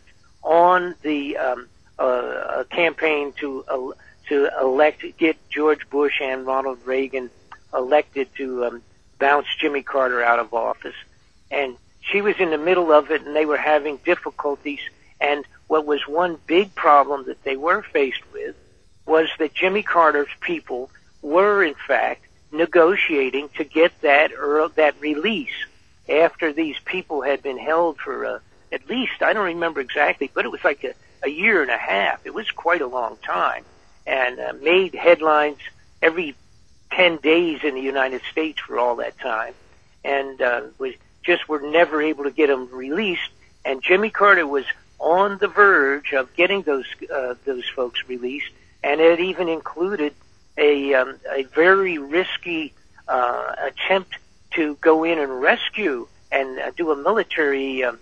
on the um, uh, campaign to uh, to elect, get George Bush and Ronald Reagan elected to um, bounce Jimmy Carter out of office. And she was in the middle of it, and they were having difficulties. And what was one big problem that they were faced with was that Jimmy Carter's people were, in fact, negotiating to get that or that release after these people had been held for uh, at least, I don't remember exactly, but it was like a, a year and a half. It was quite a long time, and uh, made headlines every ten days in the United States for all that time, and uh, was just were never able to get them released. And Jimmy Carter was on the verge of getting those uh, those folks released, and it even included a um, a very risky uh, attempt to go in and rescue and uh, do a military um,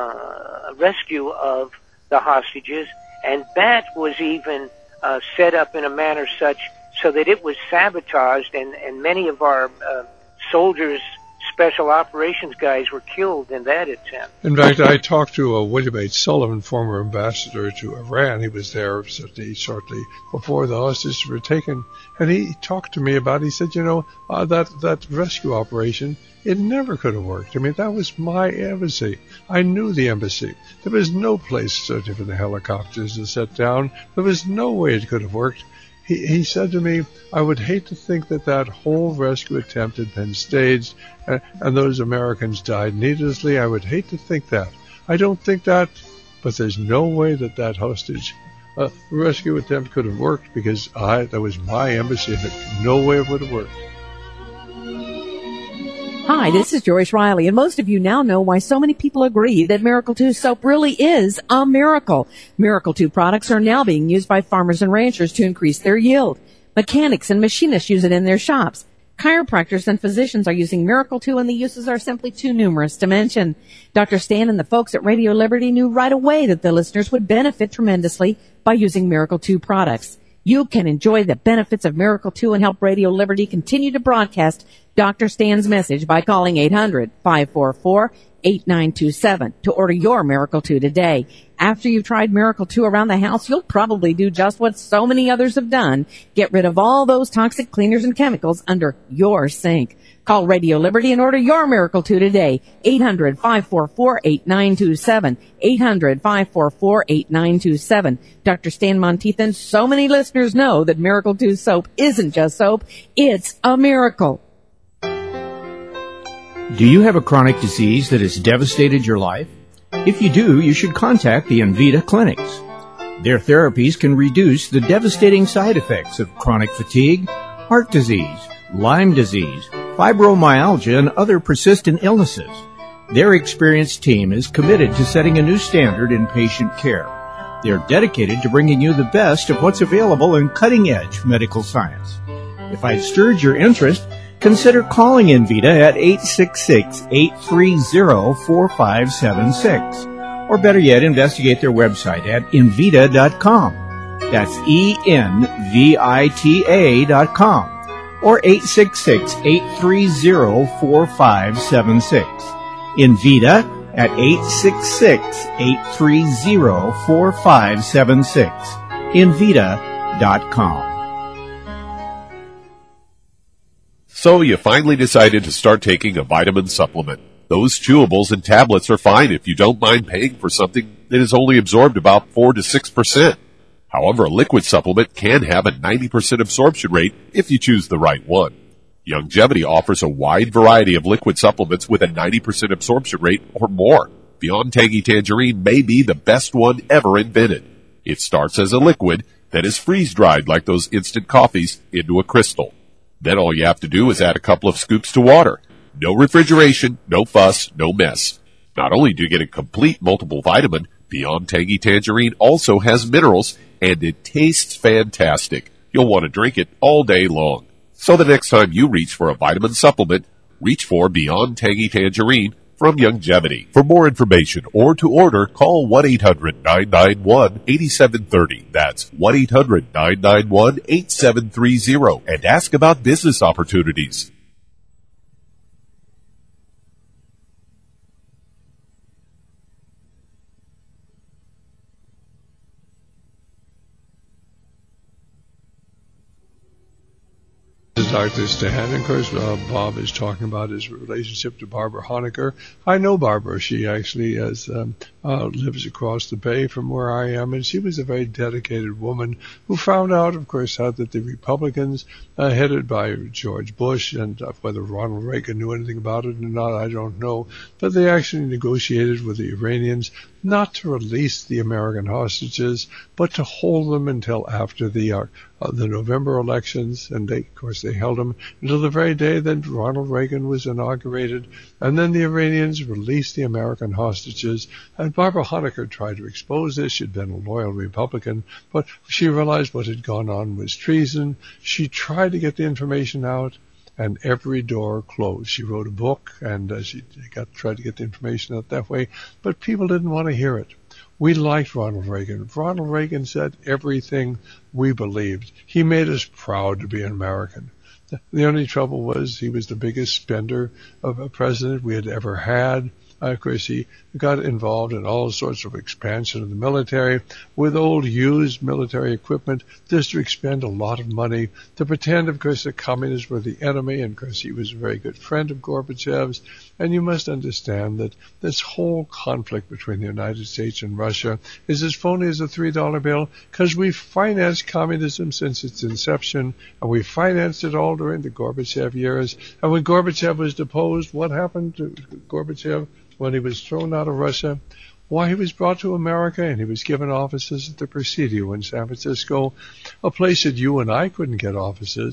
uh, rescue of the hostages, and that was even uh, set up in a manner such so that it was sabotaged, and, and many of our uh, soldiers, special operations guys, were killed in that attempt. In fact, I talked to uh, William H. Sullivan, former ambassador to Iran. He was there shortly, shortly before the hostages were taken, and he talked to me about it. He said, you know, uh, that, that rescue operation, it never could have worked. I mean, that was my embassy. I knew the embassy. There was no place for the helicopters to set down. There was no way it could have worked. He, he said to me, I would hate to think that that whole rescue attempt had been staged and, and those Americans died needlessly. I would hate to think that. I don't think that, but there's no way that that hostage uh, rescue attempt could have worked because I that was my embassy and no way it would have worked. Hi, this is Joyce Riley, and most of you now know why so many people agree that Miracle two soap really is a miracle. Miracle two products are now being used by farmers and ranchers to increase their yield. Mechanics and machinists use it in their shops. Chiropractors and physicians are using Miracle two, and the uses are simply too numerous to mention. Doctor Stan and the folks at Radio Liberty knew right away that the listeners would benefit tremendously by using Miracle two products. You can enjoy the benefits of Miracle two and help Radio Liberty continue to broadcast Doctor Stan's message by calling eight hundred, five four four, eight nine two seven to order your Miracle two today. After you've tried Miracle two around the house, you'll probably do just what so many others have done. Get rid of all those toxic cleaners and chemicals under your sink. Call Radio Liberty and order your Miracle two today. eight hundred, five four four, eight nine two seven. eight hundred, five four four, eight nine two seven. Doctor Stan Monteith and so many listeners know that Miracle two soap isn't just soap, it's a miracle. Do you have a chronic disease that has devastated your life? If you do, you should contact the Envita clinics. Their therapies can reduce the devastating side effects of chronic fatigue, heart disease, Lyme disease, fibromyalgia, and other persistent illnesses. Their experienced team is committed to setting a new standard in patient care. They're dedicated to bringing you the best of what's available in cutting-edge medical science. If I've stirred your interest, consider calling Envita at eight six six, eight three zero, four five seven six. Or better yet, investigate their website at envita dot com. That's E N V I T A dot com. Or eight six six, eight three zero, four five seven six. Envita at eight six six, eight three zero, four five seven six. envita dot com. So you finally decided to start taking a vitamin supplement. Those chewables and tablets are fine if you don't mind paying for something that is only absorbed about four to six percent. However, a liquid supplement can have a ninety percent absorption rate if you choose the right one. Youngevity offers a wide variety of liquid supplements with a ninety percent absorption rate or more. Beyond Tangy Tangerine may be the best one ever invented. It starts as a liquid that is freeze-dried like those instant coffees into a crystal. Then all you have to do is add a couple of scoops to water. No refrigeration, no fuss, no mess. Not only do you get a complete multiple vitamin, Beyond Tangy Tangerine also has minerals, and it tastes fantastic. You'll want to drink it all day long. So the next time you reach for a vitamin supplement, reach for Beyond Tangy Tangerine from Youngevity. For more information or to order, call one eight hundred, nine nine one, eight seven three zero. That's one eight hundred, nine nine one, eight seven three zero and ask about business opportunities. Doctor Stan. And of course, uh, Bob is talking about his relationship to Barbara Honecker. I know Barbara. She actually has, um, uh, lives across the bay from where I am, and she was a very dedicated woman who found out, of course, how that the Republicans, uh, headed by George Bush, and uh, whether Ronald Reagan knew anything about it or not, I don't know, but they actually negotiated with the Iranians not to release the American hostages, but to hold them until after the uh, uh, the November elections, and they, of course, they held them until the very day that Ronald Reagan was inaugurated, and then the Iranians released the American hostages, and Barbara Honecker tried to expose this. She'd been a loyal Republican, but she realized what had gone on was treason. She tried to get the information out, and every door closed. She wrote a book, and uh, she got tried to get the information out that way, but people didn't want to hear it. We liked Ronald Reagan. Ronald Reagan said everything we believed. He made us proud to be an American. The only trouble was he was the biggest spender of a president we had ever had. Uh, of course, he got involved in all sorts of expansion of the military with old used military equipment just to expend a lot of money to pretend, of course, that communists were the enemy. And, of course, he was a very good friend of Gorbachev's. And you must understand that this whole conflict between the United States and Russia is as phony as a three dollar bill because we financed communism since its inception, and we financed it all during the Gorbachev years. And when Gorbachev was deposed, what happened to Gorbachev? When he was thrown out of Russia, why, he was brought to America and he was given offices at the Presidio in San Francisco, a place that you and I couldn't get offices.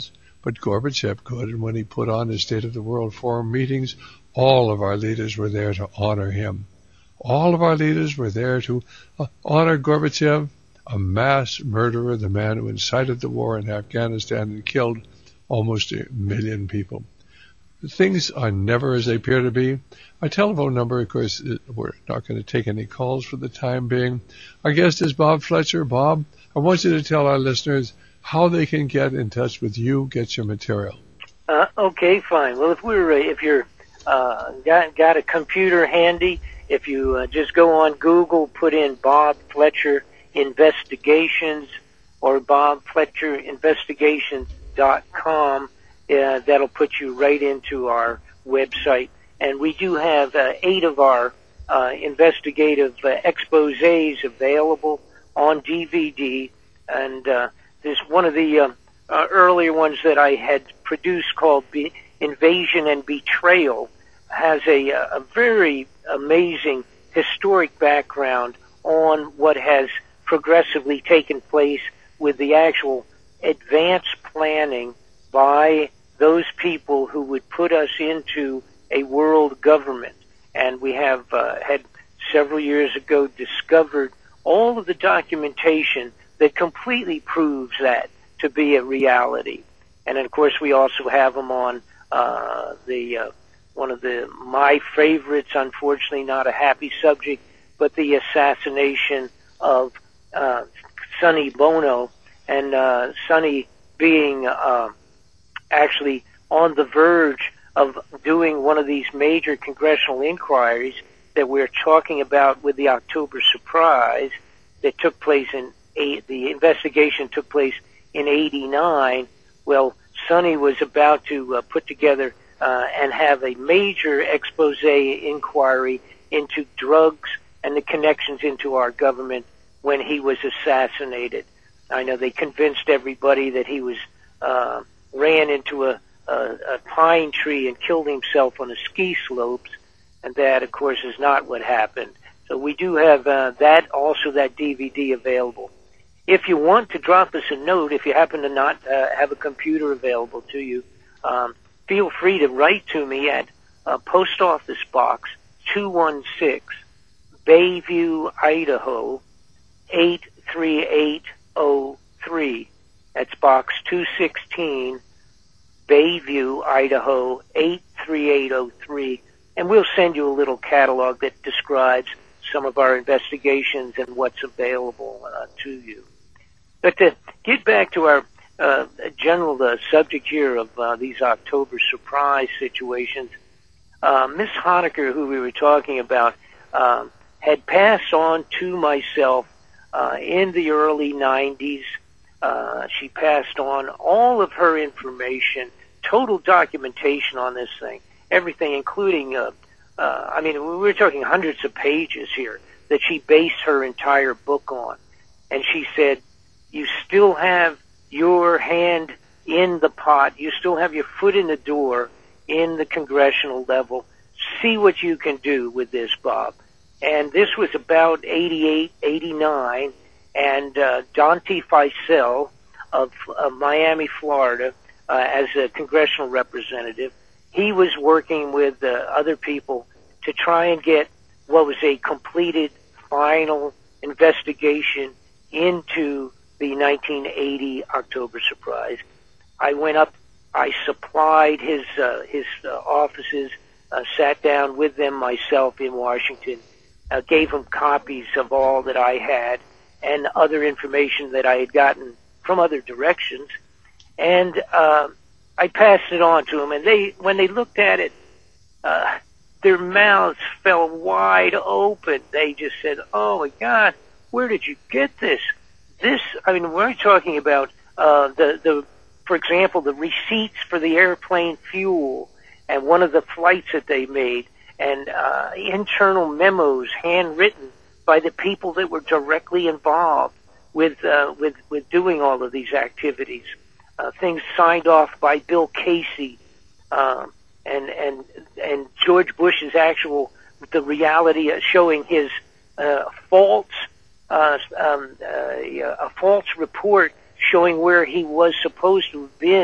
but Gorbachev could, and when he put on his State of the World Forum meetings, all of our leaders were there to honor him. All of our leaders were there to uh, honor Gorbachev, a mass murderer, the man who incited the war in Afghanistan and killed almost a million people. Things are never as they appear to be. Our telephone number, of course, we're not going to take any calls for the time being. Our guest is Bob Fletcher. Bob, I want you to tell our listeners how they can get in touch with you, get your material. Uh, okay, fine. Well, if we're uh, if you're uh, got got a computer handy, if you uh, just go on Google, put in Bob Fletcher Investigations or Bob Fletcher Investigations dot com. Uh, that'll put you right into our website. And we do have uh, eight of our uh, investigative uh, exposés available on D V D. And uh, there's one of the uh, uh, earlier ones that I had produced called Be- Invasion and Betrayal has a, a very amazing historic background on what has progressively taken place with the actual advanced planning by those people who would put us into a world government. And we have uh, had several years ago discovered all of the documentation that completely proves that to be a reality. And of course we also have them on uh, the uh, one of the my favorites, unfortunately not a happy subject, but the assassination of uh, Sonny Bono, and uh, Sonny being uh, actually on the verge of doing one of these major congressional inquiries that we're talking about with the October surprise that took place in eight, the investigation took place in eighty-nine. Well, Sonny was about to uh, put together uh, and have a major expose inquiry into drugs and the connections into our government when he was assassinated. I know they convinced everybody that he was uh, ran into a, a, a pine tree and killed himself on the ski slopes, and that, of course, is not what happened. So we do have uh, that, also that D V D available. If you want to drop us a note, if you happen to not uh, have a computer available to you, um, feel free to write to me at uh, Post Office Box two one six, Bayview, Idaho, eight three eight oh three. That's Box two sixteen, Bayview, Idaho, eight three eight oh three. And we'll send you a little catalog that describes some of our investigations and what's available uh, to you. But to get back to our uh, general uh, subject here of uh, these October surprise situations, uh, Miss Honecker, who we were talking about, um, had passed on to myself uh, in the early nineties. Uh, she passed on all of her information, total documentation on this thing, everything, including, uh, uh, I mean, we were talking hundreds of pages here that she based her entire book on. And she said, you still have your hand in the pot, you still have your foot in the door in the congressional level. See what you can do with this, Bob. And this was about eighty-eight, eighty-nine, and uh, Dante Faisal of uh, Miami, Florida, uh, as a congressional representative, he was working with uh, other people to try and get what was a completed final investigation into the nineteen eighty October surprise. I went up, I supplied his uh, his uh, offices, uh, sat down with them myself in Washington, uh, gave them copies of all that I had and other information that I had gotten from other directions, and uh, I passed it on to them. And they, when they looked at it, uh, their mouths fell wide open. They just said, "Oh my God, where did you get this?" This, I mean, we're talking about uh, the, the, for example, the receipts for the airplane fuel and one of the flights that they made, and uh, internal memos handwritten by the people that were directly involved with uh, with with doing all of these activities. Uh, things signed off by Bill Casey um, and and and George Bush's actual the reality of showing his uh, false. Uh, um, uh, a false report showing where he was supposed to have been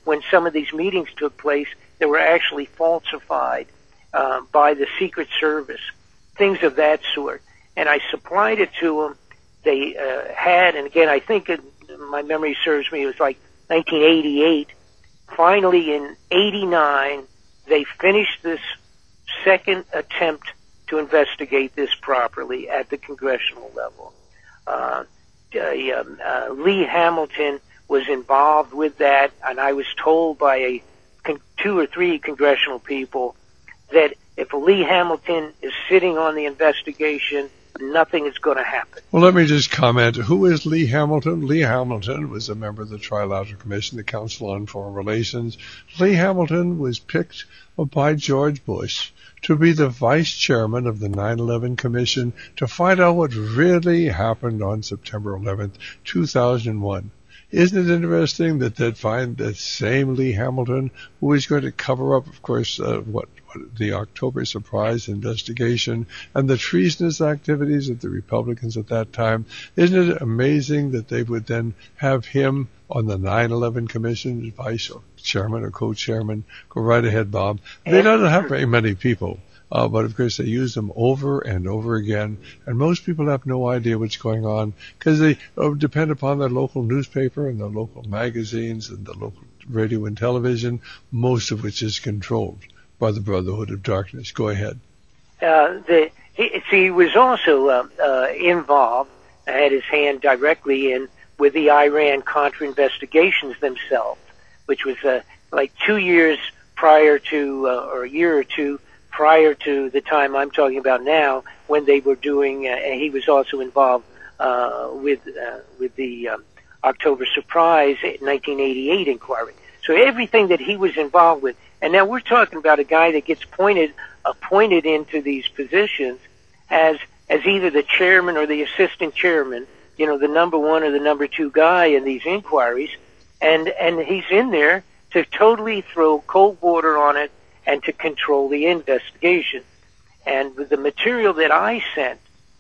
when some of these meetings took place that were actually falsified uh, by the Secret Service, things of that sort. And I supplied it to them. They uh, had, and again, I think it, my memory serves me, it was like nineteen eighty-eight. Finally, in eighty-nine, they finished this second attempt to investigate this properly at the congressional level. Uh, uh, um, uh, Lee Hamilton was involved with that, and I was told by a con- two or three congressional people that if Lee Hamilton is sitting on the investigation, nothing is going to happen. Well, let me just comment. Who is Lee Hamilton? Lee Hamilton was a member of the Trilateral Commission, the Council on Foreign Relations. Lee Hamilton was picked by George Bush to be the vice chairman of the nine eleven Commission to find out what really happened on September eleventh, two thousand one. Isn't it interesting that they'd find that same Lee Hamilton who is going to cover up, of course, uh, what, what the October surprise investigation and the treasonous activities of the Republicans at that time? Isn't it amazing that they would then have him on the nine eleven Commission, vice chairman or co-chairman? Go right ahead, Bob. They don't have very many people. Uh, but of course they use them over and over again, and most people have no idea what's going on because they uh, depend upon their local newspaper and their local magazines and the local radio and television, most of which is controlled by the Brotherhood of Darkness. Go ahead. Uh, the, he, see, he was also uh, uh, involved, had his hand directly in with the Iran-Contra investigations themselves, which was uh, like two years prior to, uh, or a year or two prior to the time I'm talking about now, when they were doing, uh, and he was also involved uh, with uh, with the um, October surprise nineteen eighty-eight inquiry. So everything that he was involved with, and now we're talking about a guy that gets pointed appointed into these positions as as either the chairman or the assistant chairman, you know, the number one or the number two guy in these inquiries, and and he's in there to totally throw cold water on it and to control the investigation. And with the material that I sent,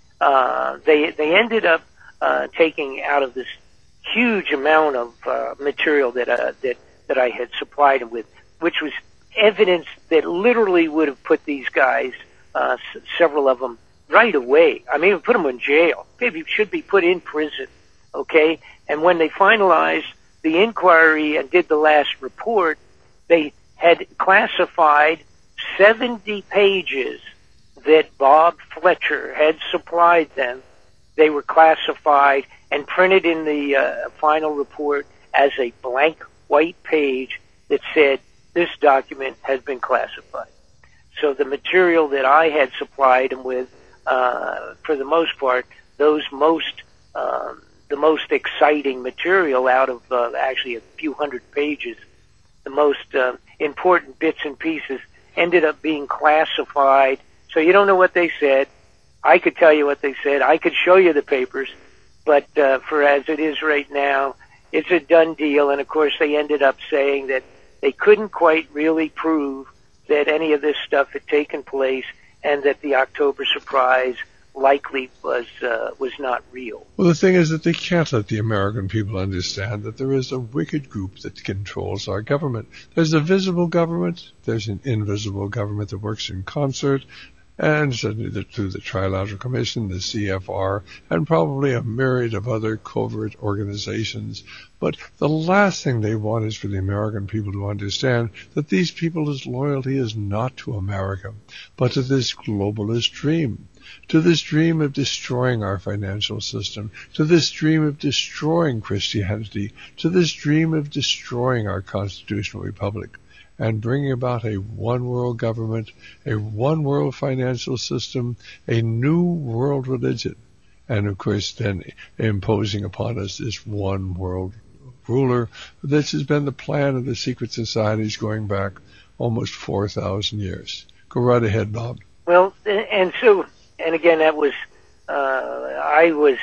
uh, they they ended up uh, taking out of this huge amount of uh, material that uh, that that I had supplied them with, which was evidence that literally would have put these guys, uh, s- several of them, right away. I mean, put them in jail. Maybe should be put in prison. Okay, and when they finalized the inquiry and did the last report, they had classified seventy pages that Bob Fletcher had supplied them. They were classified and printed in the uh, final report as a blank white page that said, this document has been classified. So the material that I had supplied them with, uh, for the most part, those most, um, the most exciting material out of uh, actually a few hundred pages, the most uh, important bits and pieces ended up being classified. So you don't know what they said. I could tell you what they said. I could show you the papers. But uh, for as it is right now, it's a done deal. And, of course, they ended up saying that they couldn't quite really prove that any of this stuff had taken place and that the October surprise likely was uh, was not real. Well, the thing is that they can't let the American people understand that there is a wicked group that controls our government. There's a visible government, there's an invisible government that works in concert, and certainly through the Trilateral Commission, the C F R, and probably a myriad of other covert organizations. But the last thing they want is for the American people to understand that these people's loyalty is not to America, but to this globalist dream, to this dream of destroying our financial system, to this dream of destroying Christianity, to this dream of destroying our constitutional republic, and bringing about a one-world government, a one-world financial system, a new world religion, and of course then imposing upon us this one world ruler. This has been the plan of the secret societies going back almost four thousand years. Go right ahead, Bob. Well, and so, and again, that was, uh, I was,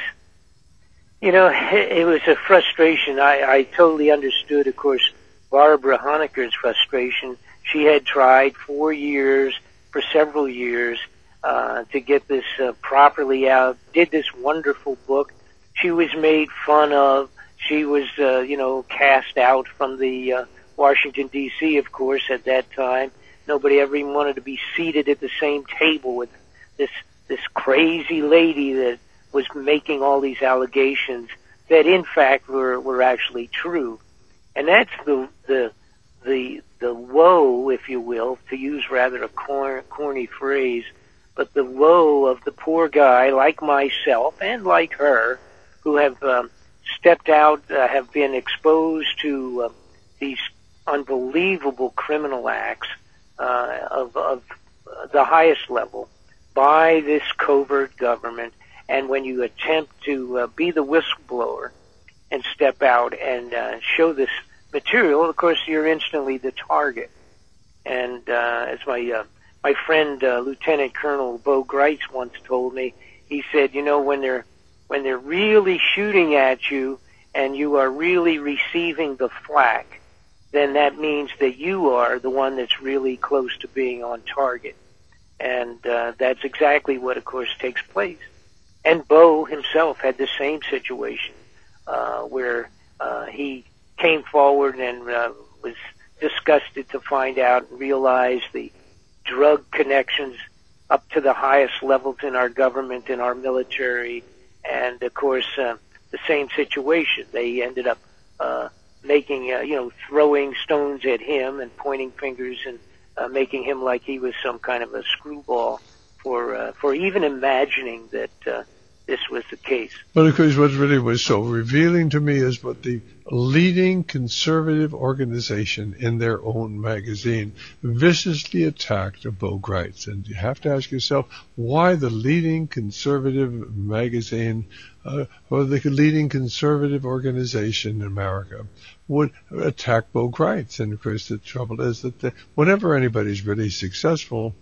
you know, it was a frustration. I, I totally understood, of course, Barbara Honecker's frustration. She had tried four years, for several years, uh, to get this uh, properly out, did this wonderful book. She was made fun of. She was, uh, you know, cast out from the uh, Washington, D C, of course, at that time. Nobody ever even wanted to be seated at the same table with this this crazy lady that was making all these allegations that, in fact, were were actually true. And that's the the the the woe, if you will, to use rather a cor- corny phrase, but the woe of the poor guy like myself and like her, who have um, stepped out, uh, have been exposed to uh, these unbelievable criminal acts uh, of, of the highest level by this covert government. And when you attempt to uh, be the whistleblower and step out and uh, show this material, of course, you're instantly the target. And uh, as my uh, my friend uh, Lieutenant Colonel Bo Greitz once told me, he said, you know, when they're when they're really shooting at you and you are really receiving the flak, then that means that you are the one that's really close to being on target. And uh, that's exactly what, of course, takes place. And Bo himself had the same situation uh, where uh, he came forward and uh, was disgusted to find out and realize the drug connections up to the highest levels in our government, in our military, and, of course, uh, the same situation. They ended up uh, making, uh, you know, throwing stones at him and pointing fingers and uh, making him like he was some kind of a screwball for uh, for even imagining that uh, this was the case. But of course, what really was so revealing to me is what the leading conservative organization in their own magazine viciously attacked of Bo Greitz. And you have to ask yourself why the leading conservative magazine uh, or the leading conservative organization in America would attack Bo Greitz. And of course, the trouble is that the, whenever anybody's really successful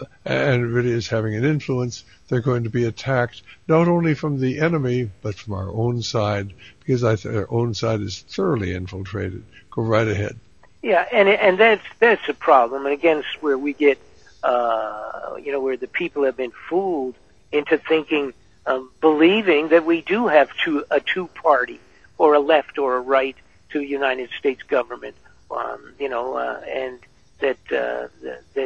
and really is having an influence, they're going to be attacked not only from the enemy, but from our own side, because I th- our own side is thoroughly infiltrated. Go right ahead. Yeah, and and that's that's a problem. And again, it's where we get, uh, you know, where the people have been fooled into thinking, um, believing that we do have two, a two-party, or a left or a right to the United States government, um, you know, uh, and that uh, that.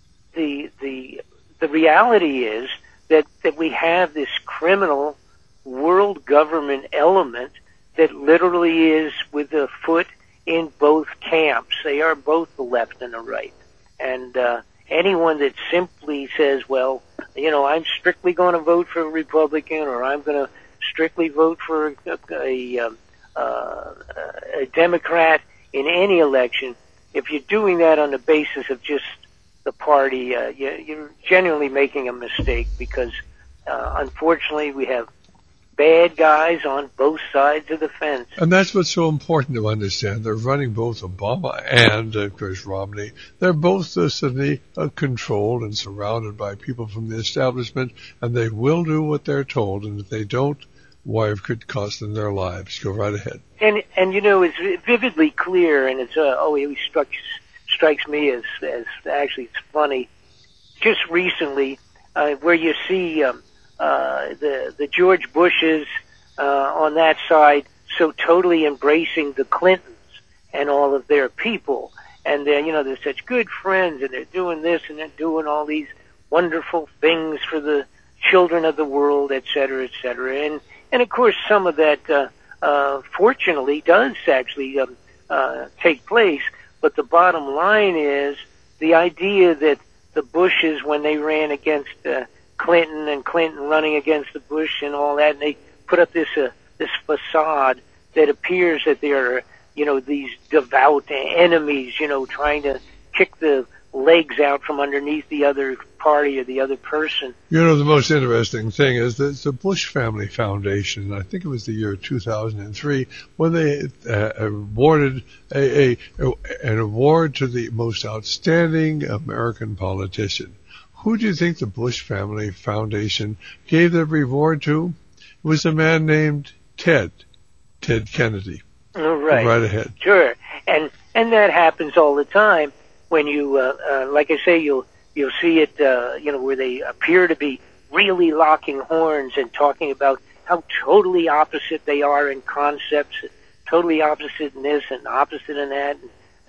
The the the reality is that, that we have this criminal world government element that literally is with a foot in both camps. They are both the left and the right. And uh, anyone that simply says, well, you know, I'm strictly going to vote for a Republican, or I'm going to strictly vote for a, a, a, uh, a Democrat in any election, if you're doing that on the basis of just the party, uh, you're genuinely making a mistake, because uh, unfortunately we have bad guys on both sides of the fence. And that's what's so important to understand. They're running both Obama and, of course, Romney. They're both uh, suddenly uh, controlled and surrounded by people from the establishment, and they will do what they're told, and if they don't, why, it could cost them their lives. Go right ahead. And, and you know, it's vividly clear, and it's uh, always struck strikes me as, as actually it's funny. Just recently, uh, where you see um, uh, the the George Bushes uh, on that side so totally embracing the Clintons and all of their people, and they're, you know, they're such good friends, and they're doing this and they're doing all these wonderful things for the children of the world, et cetera, et cetera. And and of course, some of that, uh, uh, fortunately, does actually um, uh, take place. But the bottom line is the idea that the Bushes, when they ran against uh, Clinton, and Clinton running against the Bush and all that, and they put up this uh, this facade that appears that they are, you know, these devout enemies, you know, trying to kick the legs out from underneath the other party or the other person. You know, the most interesting thing is that the Bush Family Foundation, I think it was the year two thousand three, when they uh, awarded a, a, a an award to the most outstanding American politician. Who do you think the Bush Family Foundation gave the reward to? It was a man named Ted, Ted Kennedy. Oh, right. Right ahead. Sure. And, and that happens all the time. When you, uh, uh, like I say, you'll you'll see it, uh, you know, where they appear to be really locking horns and talking about how totally opposite they are in concepts, totally opposite in this and opposite in that.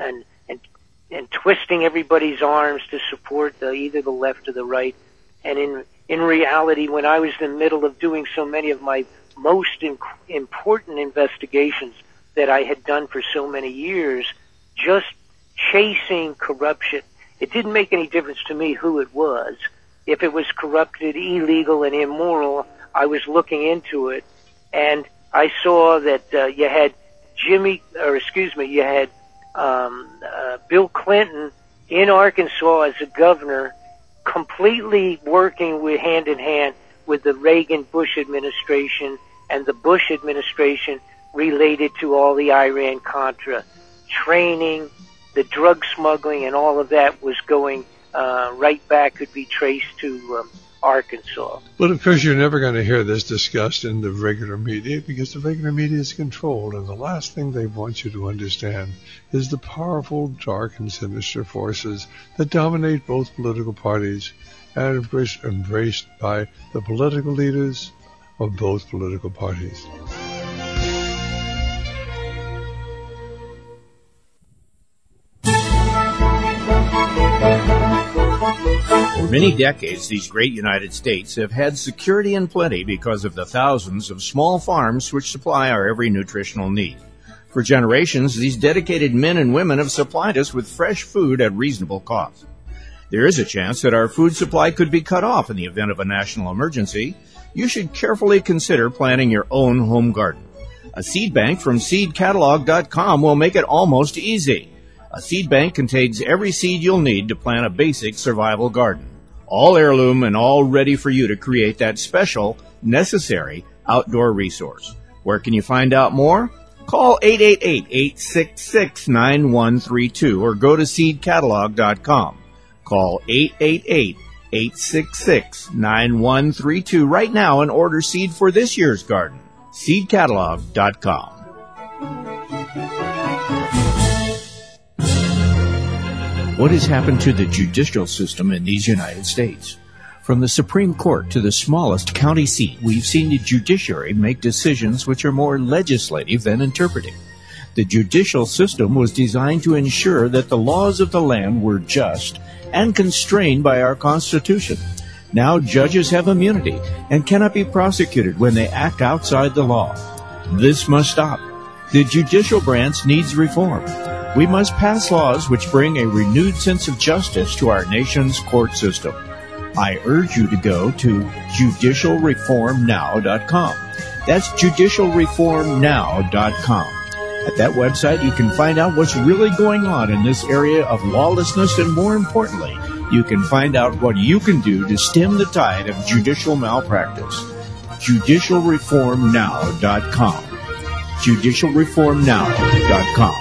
and and and twisting everybody's arms to support the, either the left or the right. And in in reality, when I was in the middle of doing so many of my most in, important investigations that I had done for so many years, just chasing corruption, it didn't make any difference to me who it was. If it was corrupted, illegal, and immoral, I was looking into it, and I saw that uh, you had Jimmy, or excuse me, you had um, uh, Bill Clinton in Arkansas as a governor, completely working with hand in hand with the Reagan-Bush administration and the Bush administration related to all the Iran-Contra training, the drug smuggling, and all of that was going uh, right back, could be traced to um, Arkansas. But of course, you're never going to hear this discussed in the regular media because the regular media is controlled, and the last thing they want you to understand is the powerful, dark, and sinister forces that dominate both political parties and embraced, embraced by the political leaders of both political parties. For many decades, these great United States have had security in plenty because of the thousands of small farms which supply our every nutritional need. For generations, these dedicated men and women have supplied us with fresh food at reasonable cost. There is a chance that our food supply could be cut off in the event of a national emergency. You should carefully consider planting your own home garden. A seed bank from seed catalog dot com will make it almost easy. A seed bank contains every seed you'll need to plant a basic survival garden. All heirloom and all ready for you to create that special, necessary outdoor resource. Where can you find out more? Call eight eight eight, eight six six, nine one three two or go to seed catalog dot com. Call eight eight eight, eight six six, nine one three two right now and order seed for this year's garden. seed catalog dot com. What has happened to the judicial system in these United States? From the Supreme Court to the smallest county seat, we've seen the judiciary make decisions which are more legislative than interpretive. The judicial system was designed to ensure that the laws of the land were just and constrained by our Constitution. Now judges have immunity and cannot be prosecuted when they act outside the law. This must stop. The judicial branch needs reform. We must pass laws which bring a renewed sense of justice to our nation's court system. I urge you to go to judicial reform now dot com. That's judicial reform now dot com. At that website, you can find out what's really going on in this area of lawlessness, and more importantly, you can find out what you can do to stem the tide of judicial malpractice. judicial reform now dot com. judicial reform now dot com.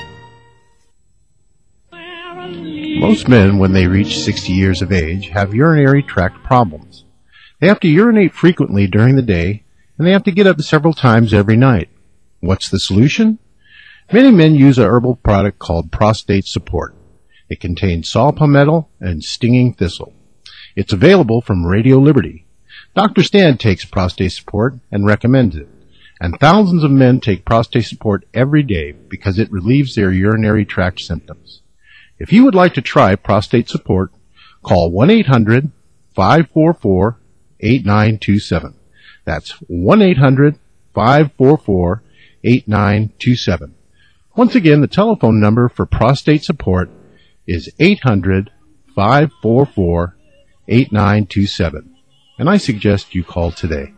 Most men, when they reach sixty years of age, have urinary tract problems. They have to urinate frequently during the day, and they have to get up several times every night. What's the solution? Many men use a herbal product called Prostate Support. It contains saw palmetto and stinging thistle. It's available from Radio Liberty. Doctor Stan takes Prostate Support and recommends it. And thousands of men take Prostate Support every day because it relieves their urinary tract symptoms. If you would like to try Prostate Support, call one eight hundred, five four four, eight nine two seven. That's one eight hundred, five four four, eight nine two seven. Once again, the telephone number for Prostate Support is eight hundred, five four four, eight nine two seven. And I suggest you call today.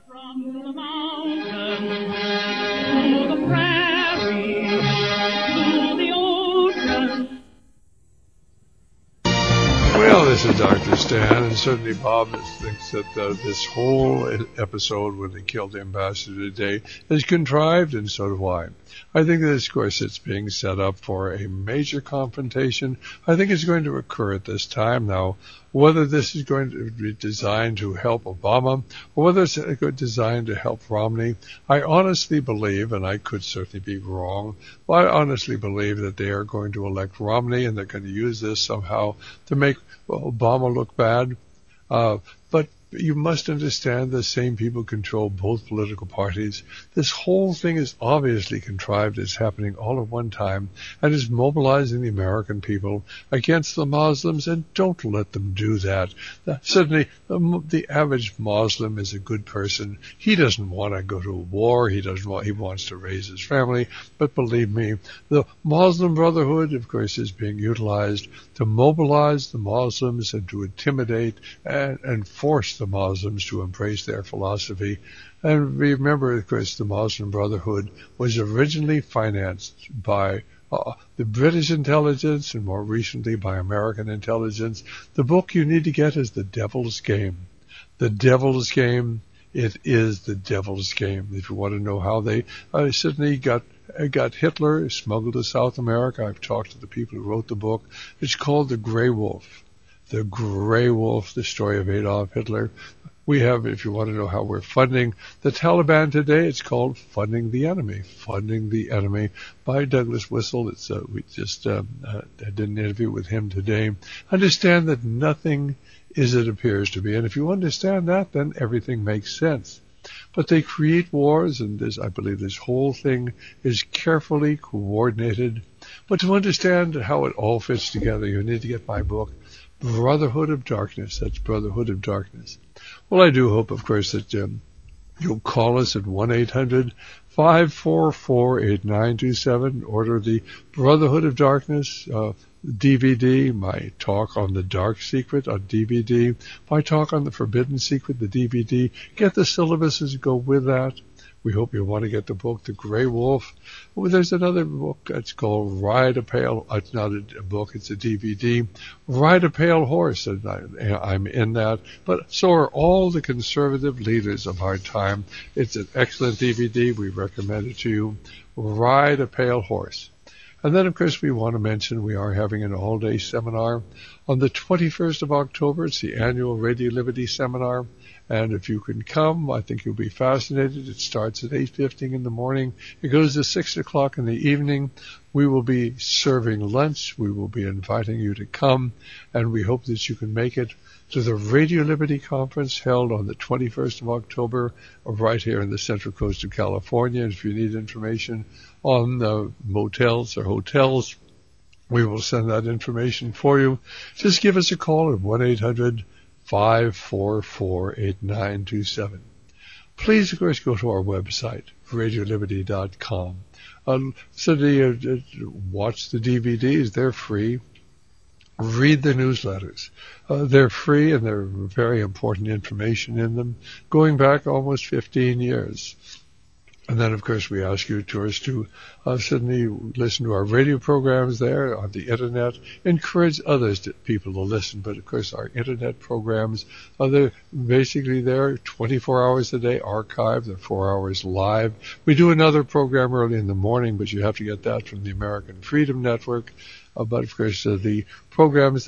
Well, this is Doctor Stan, and certainly Bob thinks that uh, this whole episode when they killed the ambassador today is contrived, and so do I. I think that, of course, it's being set up for a major confrontation. I think it's going to occur at this time now. Whether this is going to be designed to help Obama or whether it's designed to help Romney, I honestly believe, and I could certainly be wrong, but I honestly believe that they are going to elect Romney and they're going to use this somehow to make Obama look bad. Uh, but you must understand the same people control both political parties. This whole thing is obviously contrived. It's happening all at one time and is mobilizing the American people against the Muslims, and don't let them do that. Uh, certainly, um, the average Muslim is a good person. He doesn't want to go to war. He doesn't want, he wants to raise his family. But believe me, the Muslim Brotherhood, of course, is being utilized to mobilize the Muslims and to intimidate and, and force the Muslims to embrace their philosophy. And remember, of course, the Muslim Brotherhood was originally financed by uh, the British intelligence and more recently by American intelligence. The book you need to get is The Devil's Game. The Devil's Game. It is the Devil's Game. If you want to know how they uh, suddenly got got Hitler smuggled to South America, I've talked to the people who wrote the book. It's called The Grey Wolf. The Grey Wolf, the story of Adolf Hitler. We have, if you want to know how we're funding the Taliban today, it's called Funding the Enemy. Funding the Enemy by Douglas Whistle. It's uh, we just um, uh, I did an interview with him today. Understand that nothing is it appears to be, and if you understand that, then everything makes sense. But they create wars, and this, I believe this whole thing is carefully coordinated. But to understand how it all fits together, you need to get my book, Brotherhood of Darkness. That's Brotherhood of Darkness. Well, I do hope, of course, that um, you'll call us at one eight hundred five four four eight nine two seven. Order the Brotherhood of Darkness uh, D V D, my talk on the Dark Secret on D V D, my talk on the Forbidden Secret, the D V D. Get the syllabuses, go with that. We hope you want to get the book, The Grey Wolf. Well, there's another book. It's called Ride a Pale. It's not a book. It's a D V D. Ride a Pale Horse. And I, I'm in that. But so are all the conservative leaders of our time. It's an excellent D V D. We recommend it to you. Ride a Pale Horse. And then, of course, we want to mention we are having an all-day seminar on the twenty-first of October. It's the annual Radio Liberty Seminar. And if you can come, I think you'll be fascinated. It starts at eight fifteen in the morning. It goes to six o'clock in the evening. We will be serving lunch. We will be inviting you to come, and we hope that you can make it to the Radio Liberty Conference held on the twenty-first of October right here in the Central Coast of California. And if you need information on the motels or hotels, we will send that information for you. Just give us a call at one eight hundred five four four eight nine two seven. Please, of course, go to our website, radio liberty dot com. Uh, so the, uh, watch the D V Ds. They're free. Read the newsletters. Uh, they're free, and they're very important information in them, going back almost fifteen years. And then, of course, we ask you tourists to uh, suddenly listen to our radio programs there on the Internet. Encourage others, to, people to listen. But, of course, our Internet programs, uh, they're basically there twenty-four hours a day, archived. They're four hours live. We do another program early in the morning, but you have to get that from the American Freedom Network. Uh, but, of course, uh, the programs